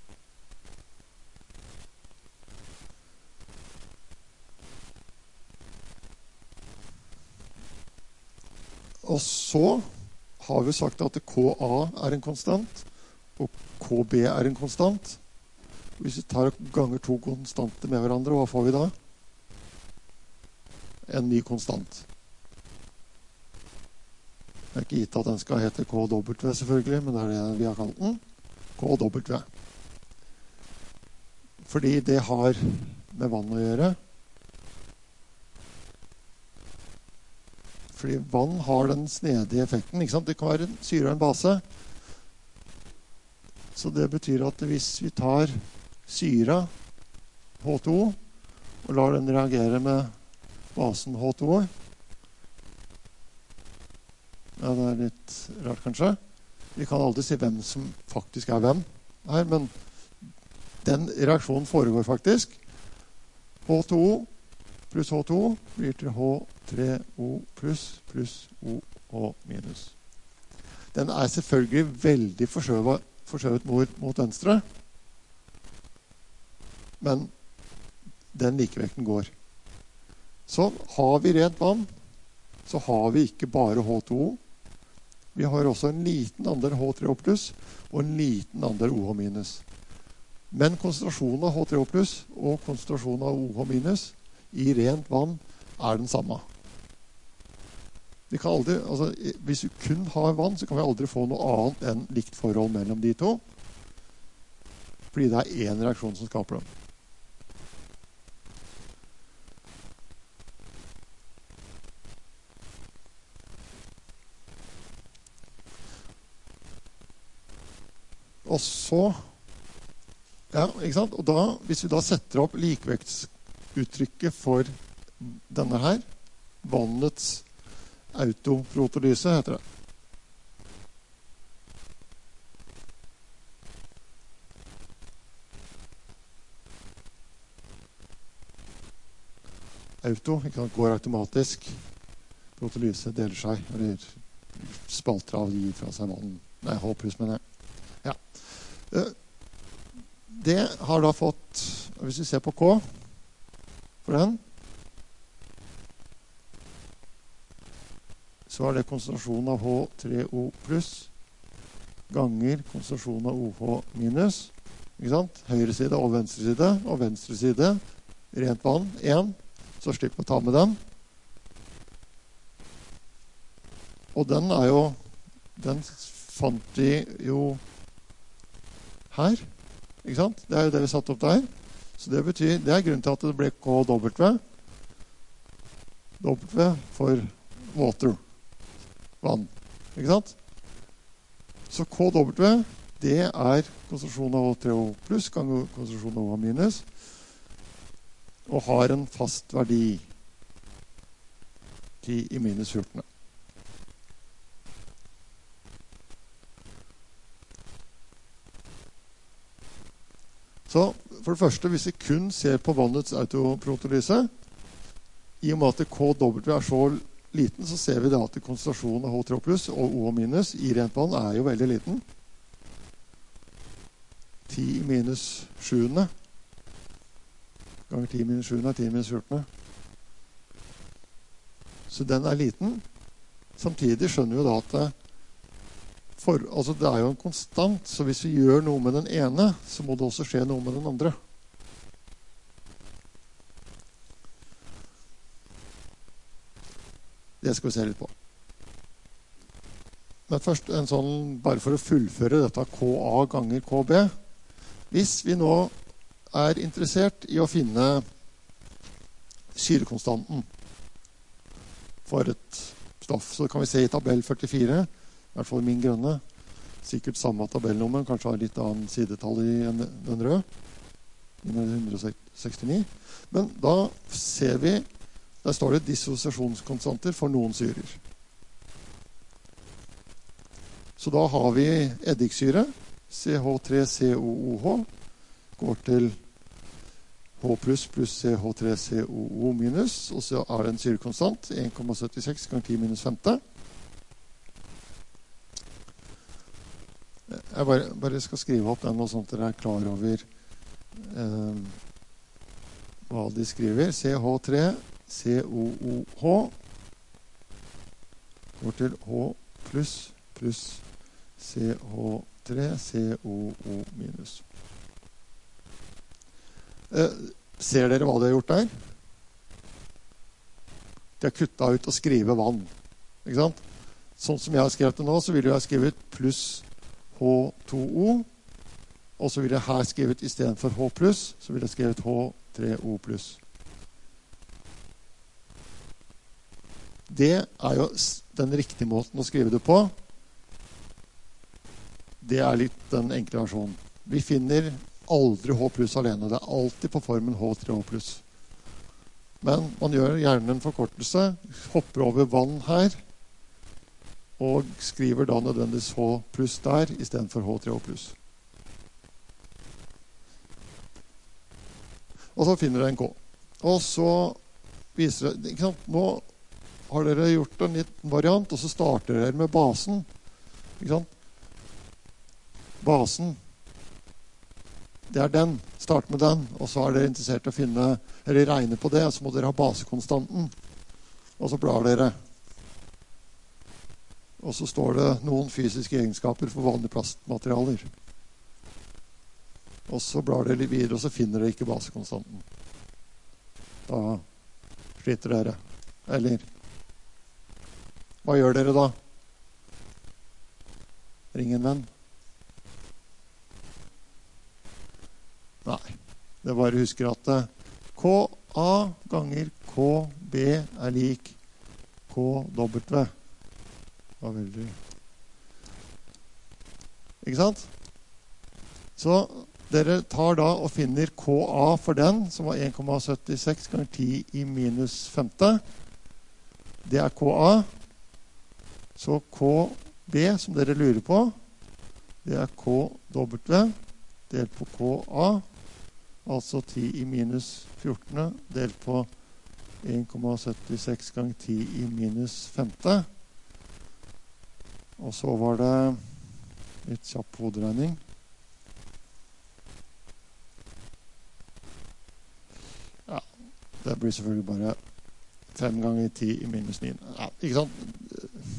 Og så har vi sagt at Ka er en konstant, og Kb er en konstant. Hvis vi tar ganger to konstanter med hverandre, hva får vi da? En ny konstant. Det er ikke gitt at den skal hete K W selvfølgelig, men det er det vi har kalt den. K W. Fordi det har med vann å gjøre. Fordi vann har den snedige effekten, ikke sant? Det kan være en syre og en base. Så det betyr at hvis vi tar syra H to O og lar den reagere med basen H to O. Ja, det er litt rart kanskje. Vi kan aldri si hvem som faktisk er hvem her, men den reaksjonen foregår faktisk. H to O pluss H to O blir til H tre O pluss pluss OH minus. Den er selvfølgelig veldig forskjøvet, forskjøvet mot, mot venstre, men den likevekten går. Så har vi rent vann, så har vi ikke bare H to O. Vi har også en liten andel H tre O pluss og en liten andel OH minus. Men konsentrasjonen av H tre O pluss og konsentrasjonen av OH minus i rent vann er den samme. Vi kan aldri, altså, hvis vi kun har vann, så kan vi aldri få noe annet enn likt forhold mellom de to. Fordi det er en reaksjon som skaper dem. Og så, ja, ikke sant? Og da, hvis vi da setter opp likevektsuttrykket for denne her, vannets autoprotolyse heter det. Auto, ikke sant, går automatisk. Protolyse deler seg, eller spalter av gir fra seg vann. Nei, H pluss, mener jeg. Ja. Det har da fått, hvis vi ser på K for den, så er det konsentrasjonen av H tre O pluss ganger konsentrasjonen av OH minus. Ikke sant? Høyre side og venstre side, og venstre side, rent vann, én. Så slipper vi å ta med den. Og den er jo, den fant vi jo her. Ikke sant? Det er jo det vi satt opp der. Så det betyr, det er grunnen til at det ble K W. W for water, vann. Ikke sant? Så K W, det er konsentrasjonen av H tre O pluss ganger konsentrasjonen av OH minus, og har en fast verdi ti i minus fjorten. Så for det første, hvis vi kun ser på vannets autoprotolyse, i og med at K W er så liten, så ser vi da at konsentrasjonen av H tre O pluss og OH minus i rent vann er jo veldig liten. ti i minus sjuende ganger ti i minus sjuende er ti i minus fjorten. Så den er liten. Samtidig skjønner vi da at det, for, altså det er jo en konstant, så hvis vi gjør noe med den ene, så må det også skje noe med den andre. Det skal vi se litt på. Men først en sånn, bare for å fullføre dette K A ganger K B. Hvis vi nå er interessert i å finne syrekonstanten for et stoff, så kan vi se i tabell førtifire, i hvert fall min grønne, sikkert samme tabellnummer, kanskje har litt annen sidetall i den røde, one hundred sixty-nine. Men da ser vi, der står det dissosiasjonskonstanter for noen syrer. Så da har vi eddiksyre, C H tre C O O H, går til H pluss pluss C H tre C O O minus, og så er det en syrekonstant, one komma syttiseks ganger ti minus femte. Jeg bare, bare skal skrive opp den, og sånn at dere er klar over eh, hva de skriver. C H tre C O O H går til H pluss pluss C H tre C O O minus. Eh, ser dere hva de har gjort der? De har kuttet ut å skrive vann. Ikke sant? Sånn som jeg har skrevet det nå, så vil jeg ha skrevet pluss H to O, og så vil jeg her skrevet i stedet for H pluss, så vil jeg skrevet H tre O pluss. Det er jo den riktige måten å skrive det på. Det er litt den enkle versjonen. Vi finner aldri H pluss alene. Det er alltid på formen H tre O pluss. Men man gjør gjerne en forkortelse, hopper over vann her, og skriver da nødvendigvis H pluss der, i stedet for H tre O pluss. Og så finner dere en K. Og så viser det, ikke sant, nå har dere gjort en liten variant, og så starter dere med basen. Ikke sant? Basen, det er den. Start med den, og så er dere interessert i å finne, eller regne på det, så må dere ha basekonstanten. Og så blar dere. Og så står det noen fysiske egenskaper for vanlige plastmaterialer. Og så blar dere litt videre, og så finner dere ikke basekonstanten. Da sliter dere. Eller, hva gjør dere da? Ring en venn. Nei, det bare husker at K A ganger K B er lik K W. Det var veldig... Ikke sant? Så dere tar da og finner K A for den, som var one komma syttiseks ganger ti i minus femte. Det er K A. Så K B, som dere lurer på, det er K W delt på K A. Altså ti i minus fjorten delt på one komma syttiseks ganger ti i minus femte. Og så var det litt kjapp hoderegning. Ja, det blir selvfølgelig bare fem ganger ti i minus ni. Ja, ikke sant?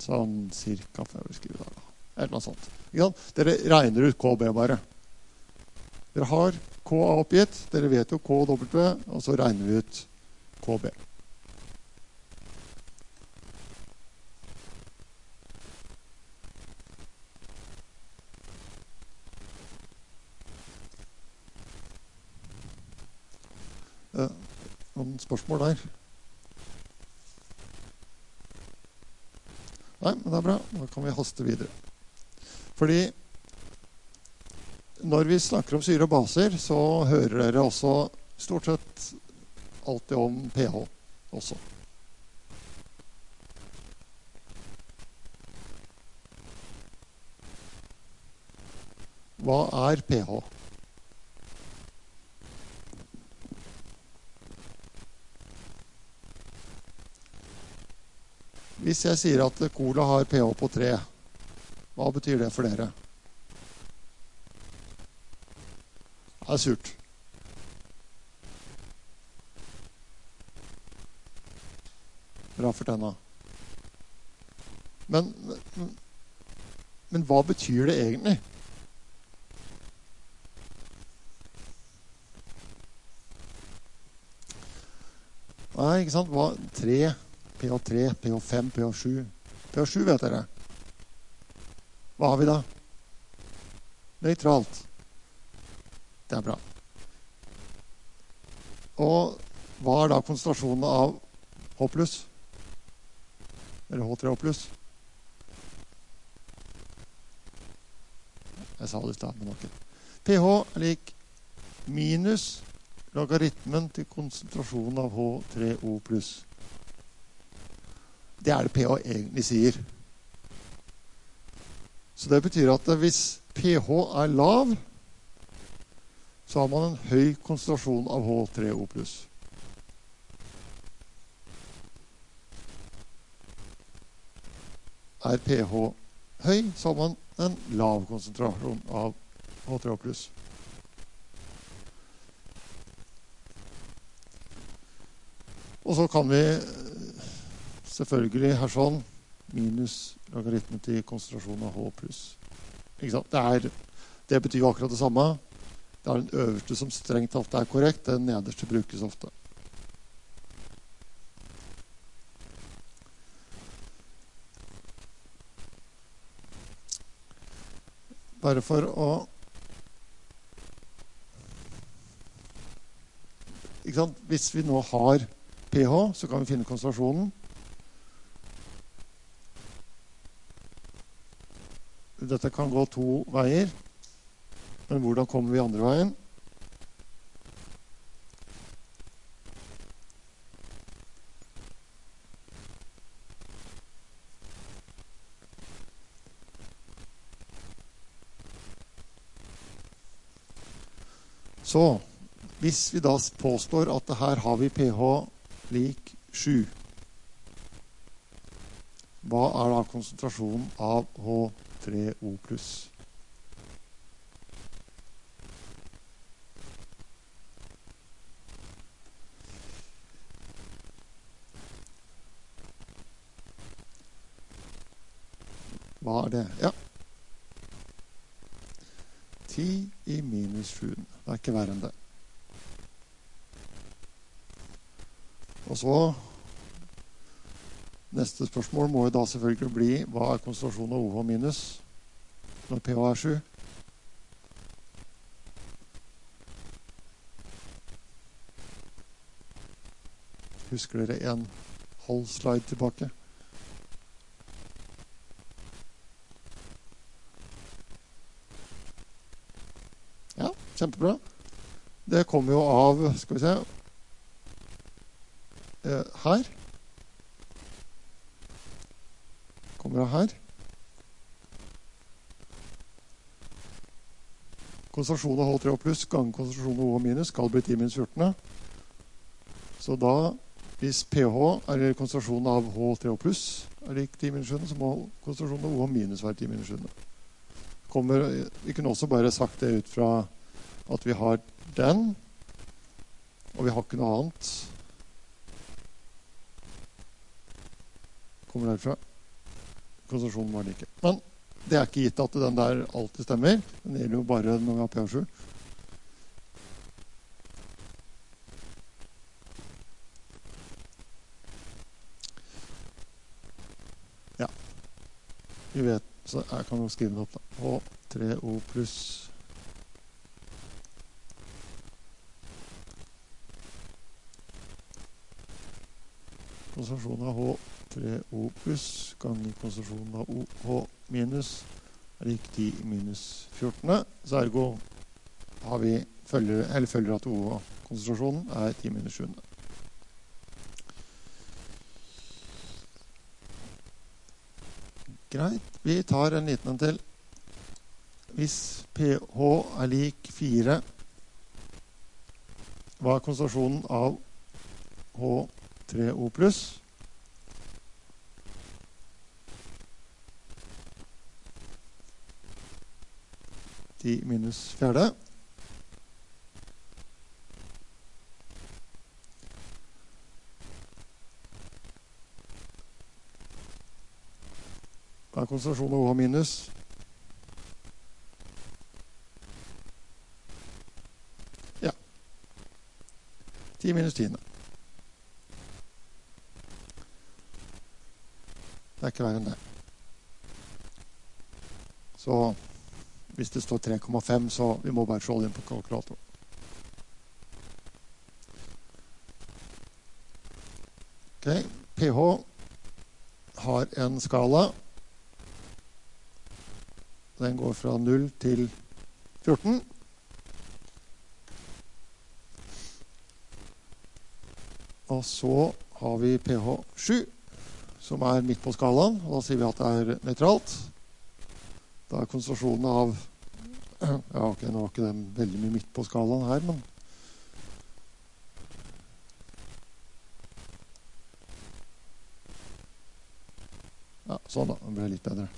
Sånn cirka, for jeg vil skrive det da. Eller noe sånt. Dere regner ut K B bare. Dere har K A oppgitt, dere vet jo K W, og så regner vi ut K B. Eh, noen spørsmål der? Nei, men det er bra. Nå kan vi haste videre. Fordi når vi snakker om syre og baser, så hører dere også stort sett alltid om pH også. Hva er pH? Hvis jeg sier at cola har pH på tre, hva betyr det for dere? Det er surt. Bra for tenna. Men, men, men hva betyr det egentlig? Nei, ikke sant? Hva? tre, pH tre, pH fem, pH sju. pH sju vet dere. Hva har vi da? Nøytralt. Det er bra. Og hva er da konsentrasjonen av H pluss? Eller H tre O pluss? Jeg sa det i stedet, men ok. pH er lik minus logaritmen til konsentrasjonen av H tre O pluss. Det er det pH egentlig sier. Så det betyr at hvis pH er lav, så har man en høy konsentrasjon av H tre O pluss. Er pH høy, så har man en lav konsentrasjon av H tre O pluss. Og så kan vi selvfølgelig her sånn minus logaritmen til konsentrasjonen av H pluss. Ikke sant? Det, er, det betyr jo akkurat det samme. Det er den øverste som strengt alt er korrekt. Den nederste brukes ofte. Bare for å ikke sant? Hvis vi nå har pH, så kan vi finne konsentrasjonen. Dette kan gå to veier. Men hvordan kommer vi andre veien? Så, hvis vi da påstår at her har vi pH lik sju, hva er da konsentrasjonen av H tre O pluss? Hva er det? Ja. ti i minus sju. Det er ikke verre enn det. Og så neste spørsmål må jo da selvfølgelig bli hva er konsentrasjonen av OH minus når pH er sju? Husker dere en halv slide tilbake? Ja, kjempebra. Det kommer jo av, skal vi se, eh, her. Kommer av her. Konsentrasjonen av H tre O pluss ganger konsentrasjonen av OH minus skal bli ti minus fjorten. Så da, hvis pH er konsentrasjonen av H tre O pluss er lik ti minus sju, så må konsentrasjonen av OH minus være ti minus sju. Kommer, vi kunne også bare sagt det ut fra at vi har den, og vi har ikke noe annet. Kommer derfra. konsentrasjonen var det ikke. Men det er ikke gitt at den der alltid stemmer. Den gjelder jo bare når vi har pH sju. Ja. Vi vet, så jeg kan jo skrive det opp da. H tre O pluss konsentrasjonen av H tre O pluss ganger konsentrasjonen av O H minus er lik ti minus fjorten. Så ergo har vi følger, eller følger at O H-konsentrasjonen er ti minus sju. Greit, vi tar en liten en til. Hvis pH er lik fire, hva er konsentrasjonen av H tre O pluss? ti minus fjerde. Hva er konsentrasjonen av O H minus? Ja. ti minus tiende. Det er ikke verre enn det. Så hvis det står tre komma fem, så vi må bare slå det inn på kalkulatoren. Ok, pH har en skala. Den går fra null til fjorten. Og så har vi pH sju, som er midt på skalaen. Og da sier vi at det er nøytralt. Da er konsentrasjonen av ja, ok, nå var ikke den veldig mye midt på skalaen her, men ja, sånn da, den ble litt bedre.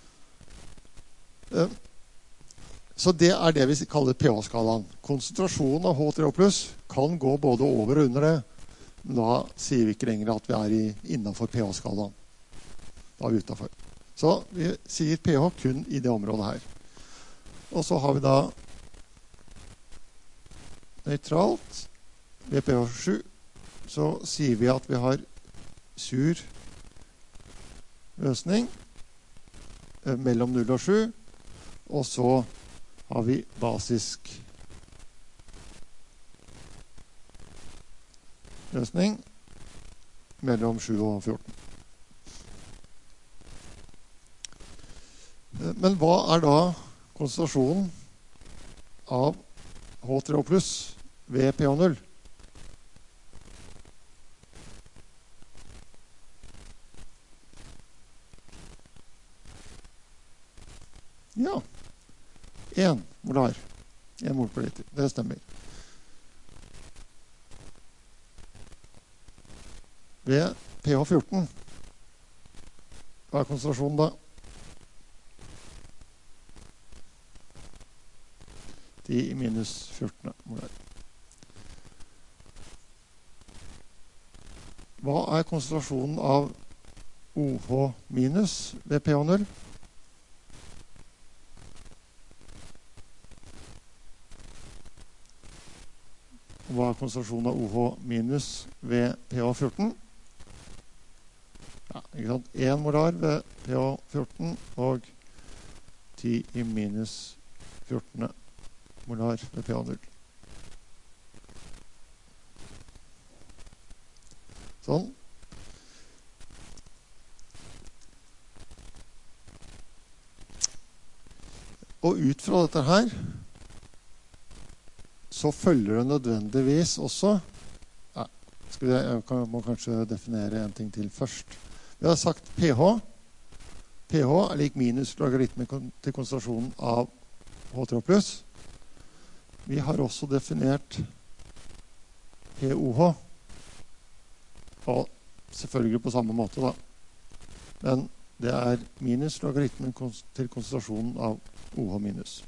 Så det er det vi kaller pH-skalaen. Konsentrasjonen av H tre O pluss kan gå både over og under det, men da sier vi ikke lenger at vi er i, innenfor pH-skalaen. Da er vi utenfor. Så vi sier pH kun i det området her. Og så har vi da nøytralt ved pH sju, så sier vi at vi har sur løsning mellom null og sju, og så har vi basisk løsning mellom sju og fjorten. Men hva er da konsentrasjonen av H tre O pluss ved pH null? Ja, én molar. én mol per liter. Det stemmer. Ved pH fjorten, hva er konsentrasjonen da? ti minus fjorten molar. Hva er konsentrasjonen av O H minus ved pH null? Hva er konsentrasjonen av O H minus ved pH fjorten? Ja, ikke sant? én molar ved pH fjorten og ti i minus fjorten molar ved pH null. Sånn. Og ut fra dette her så følger det nødvendigvis også ja, skal vi, jeg kan, må kanskje definere en ting til først. Vi har sagt pH. pH er lik minus logaritme til konsentrasjonen av H tre O pluss. Vi har også definert pOH. Og selvfølgelig på samme måte da. Men det er minus logaritmen til konsentrasjonen av O H minus.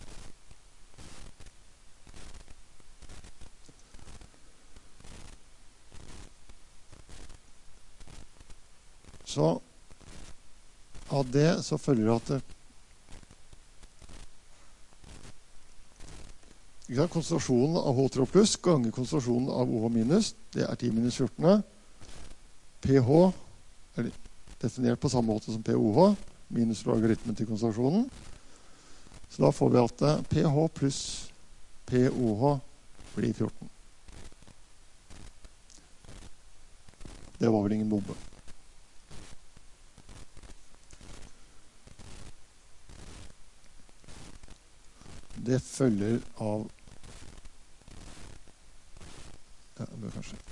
Så av det så følger det at det, ikke sant, konsentrasjonen av H tre O pluss ganger konsentrasjonen av O H minus, det er ti minus fjorten. pH er definert på samme måte som pOH, minus logaritmen til konsentrasjonen. Så da får vi at pH pluss pOH blir fjorten. Det var vel ingen bombe. Det følger av ja, det bør kanskje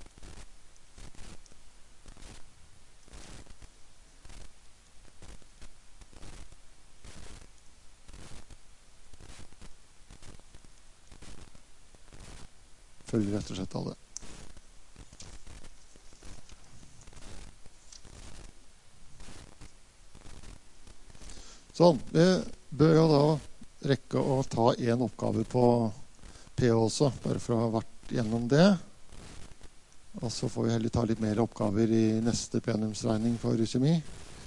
følger rett og slett av det. Sånn, vi bør jo da rekke å ta en oppgave på pH også, bare for å ha vært gjennom det. Og så får vi heller ta litt mer oppgaver i neste plenumsregning for kjemi.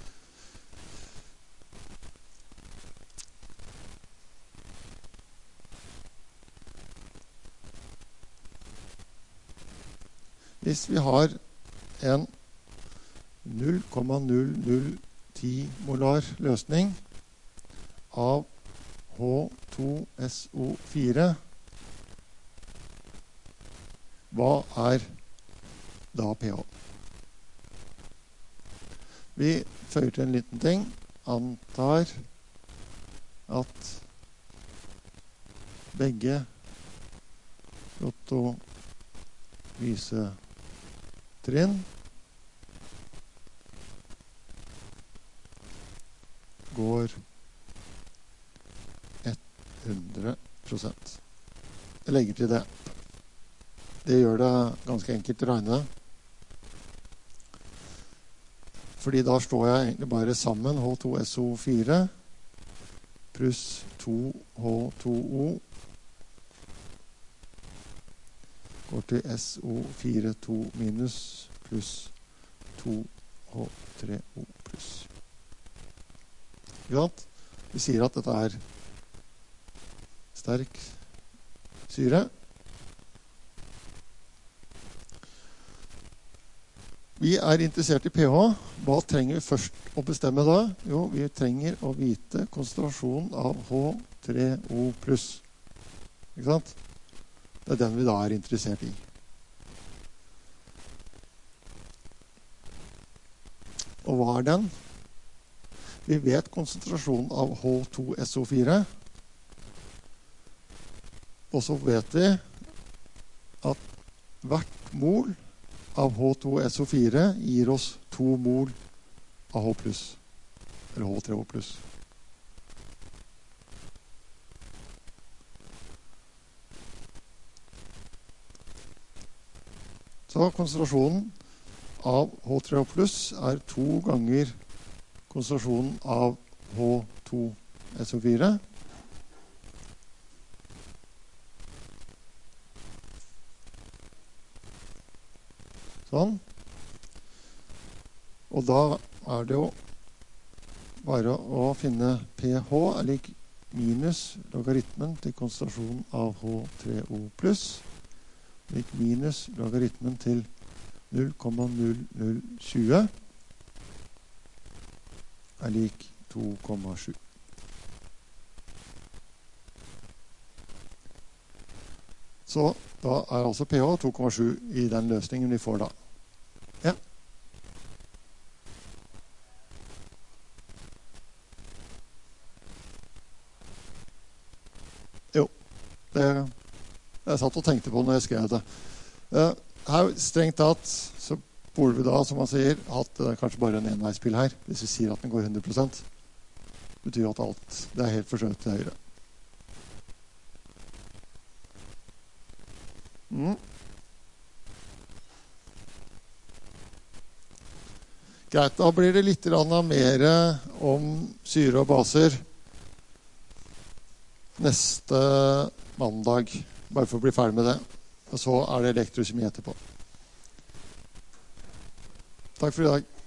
Hvis vi har en null komma null null ti molar løsning av H to S O fire, hva er da pH? Vi føyer til en liten ting, antar at begge protolysetrinn går hundre prosent. Jeg legger til det. Det gjør det ganske enkelt å regne. Fordi da står jeg egentlig bare sammen H to S O fire pluss to H to O går til S O fire to minus pluss to H tre O pluss. Vi sier at dette er sterk syre. Vi er interessert i pH. Hva trenger vi først å bestemme da? Jo, vi trenger å vite konsentrasjonen av H tre O pluss. Ikke sant? Det er den vi da er interessert i. Og hva er den? Vi vet konsentrasjonen av H to S O fire. Og så vet vi at hvert mol av H to S O fire gir oss to mol av H pluss, eller H tre O pluss. Så konsentrasjonen av H tre O pluss er to ganger konsentrasjonen av H to S O fire. Sånn. Og da er det jo bare å finne pH er lik minus logaritmen til konsentrasjonen av H tre O pluss, lik minus logaritmen til null komma null null to nul er lik to komma sju. Så da er altså pH to komma sju i den løsningen vi får da. Ja. Jo, det jeg satt og tenkte på når jeg skrev det. Her strengt tatt så burde vi da, som man sier, at det er kanskje bare en enveispil her. Hvis vi sier at den går hundre prosent, betyr at alt det er helt forskjønt til høyre. Mm. Greit, da blir det litt mer om syre og baser neste mandag, bare for å bli ferdig med det. Og så er det elektrokjemi etterpå. Takk for i dag.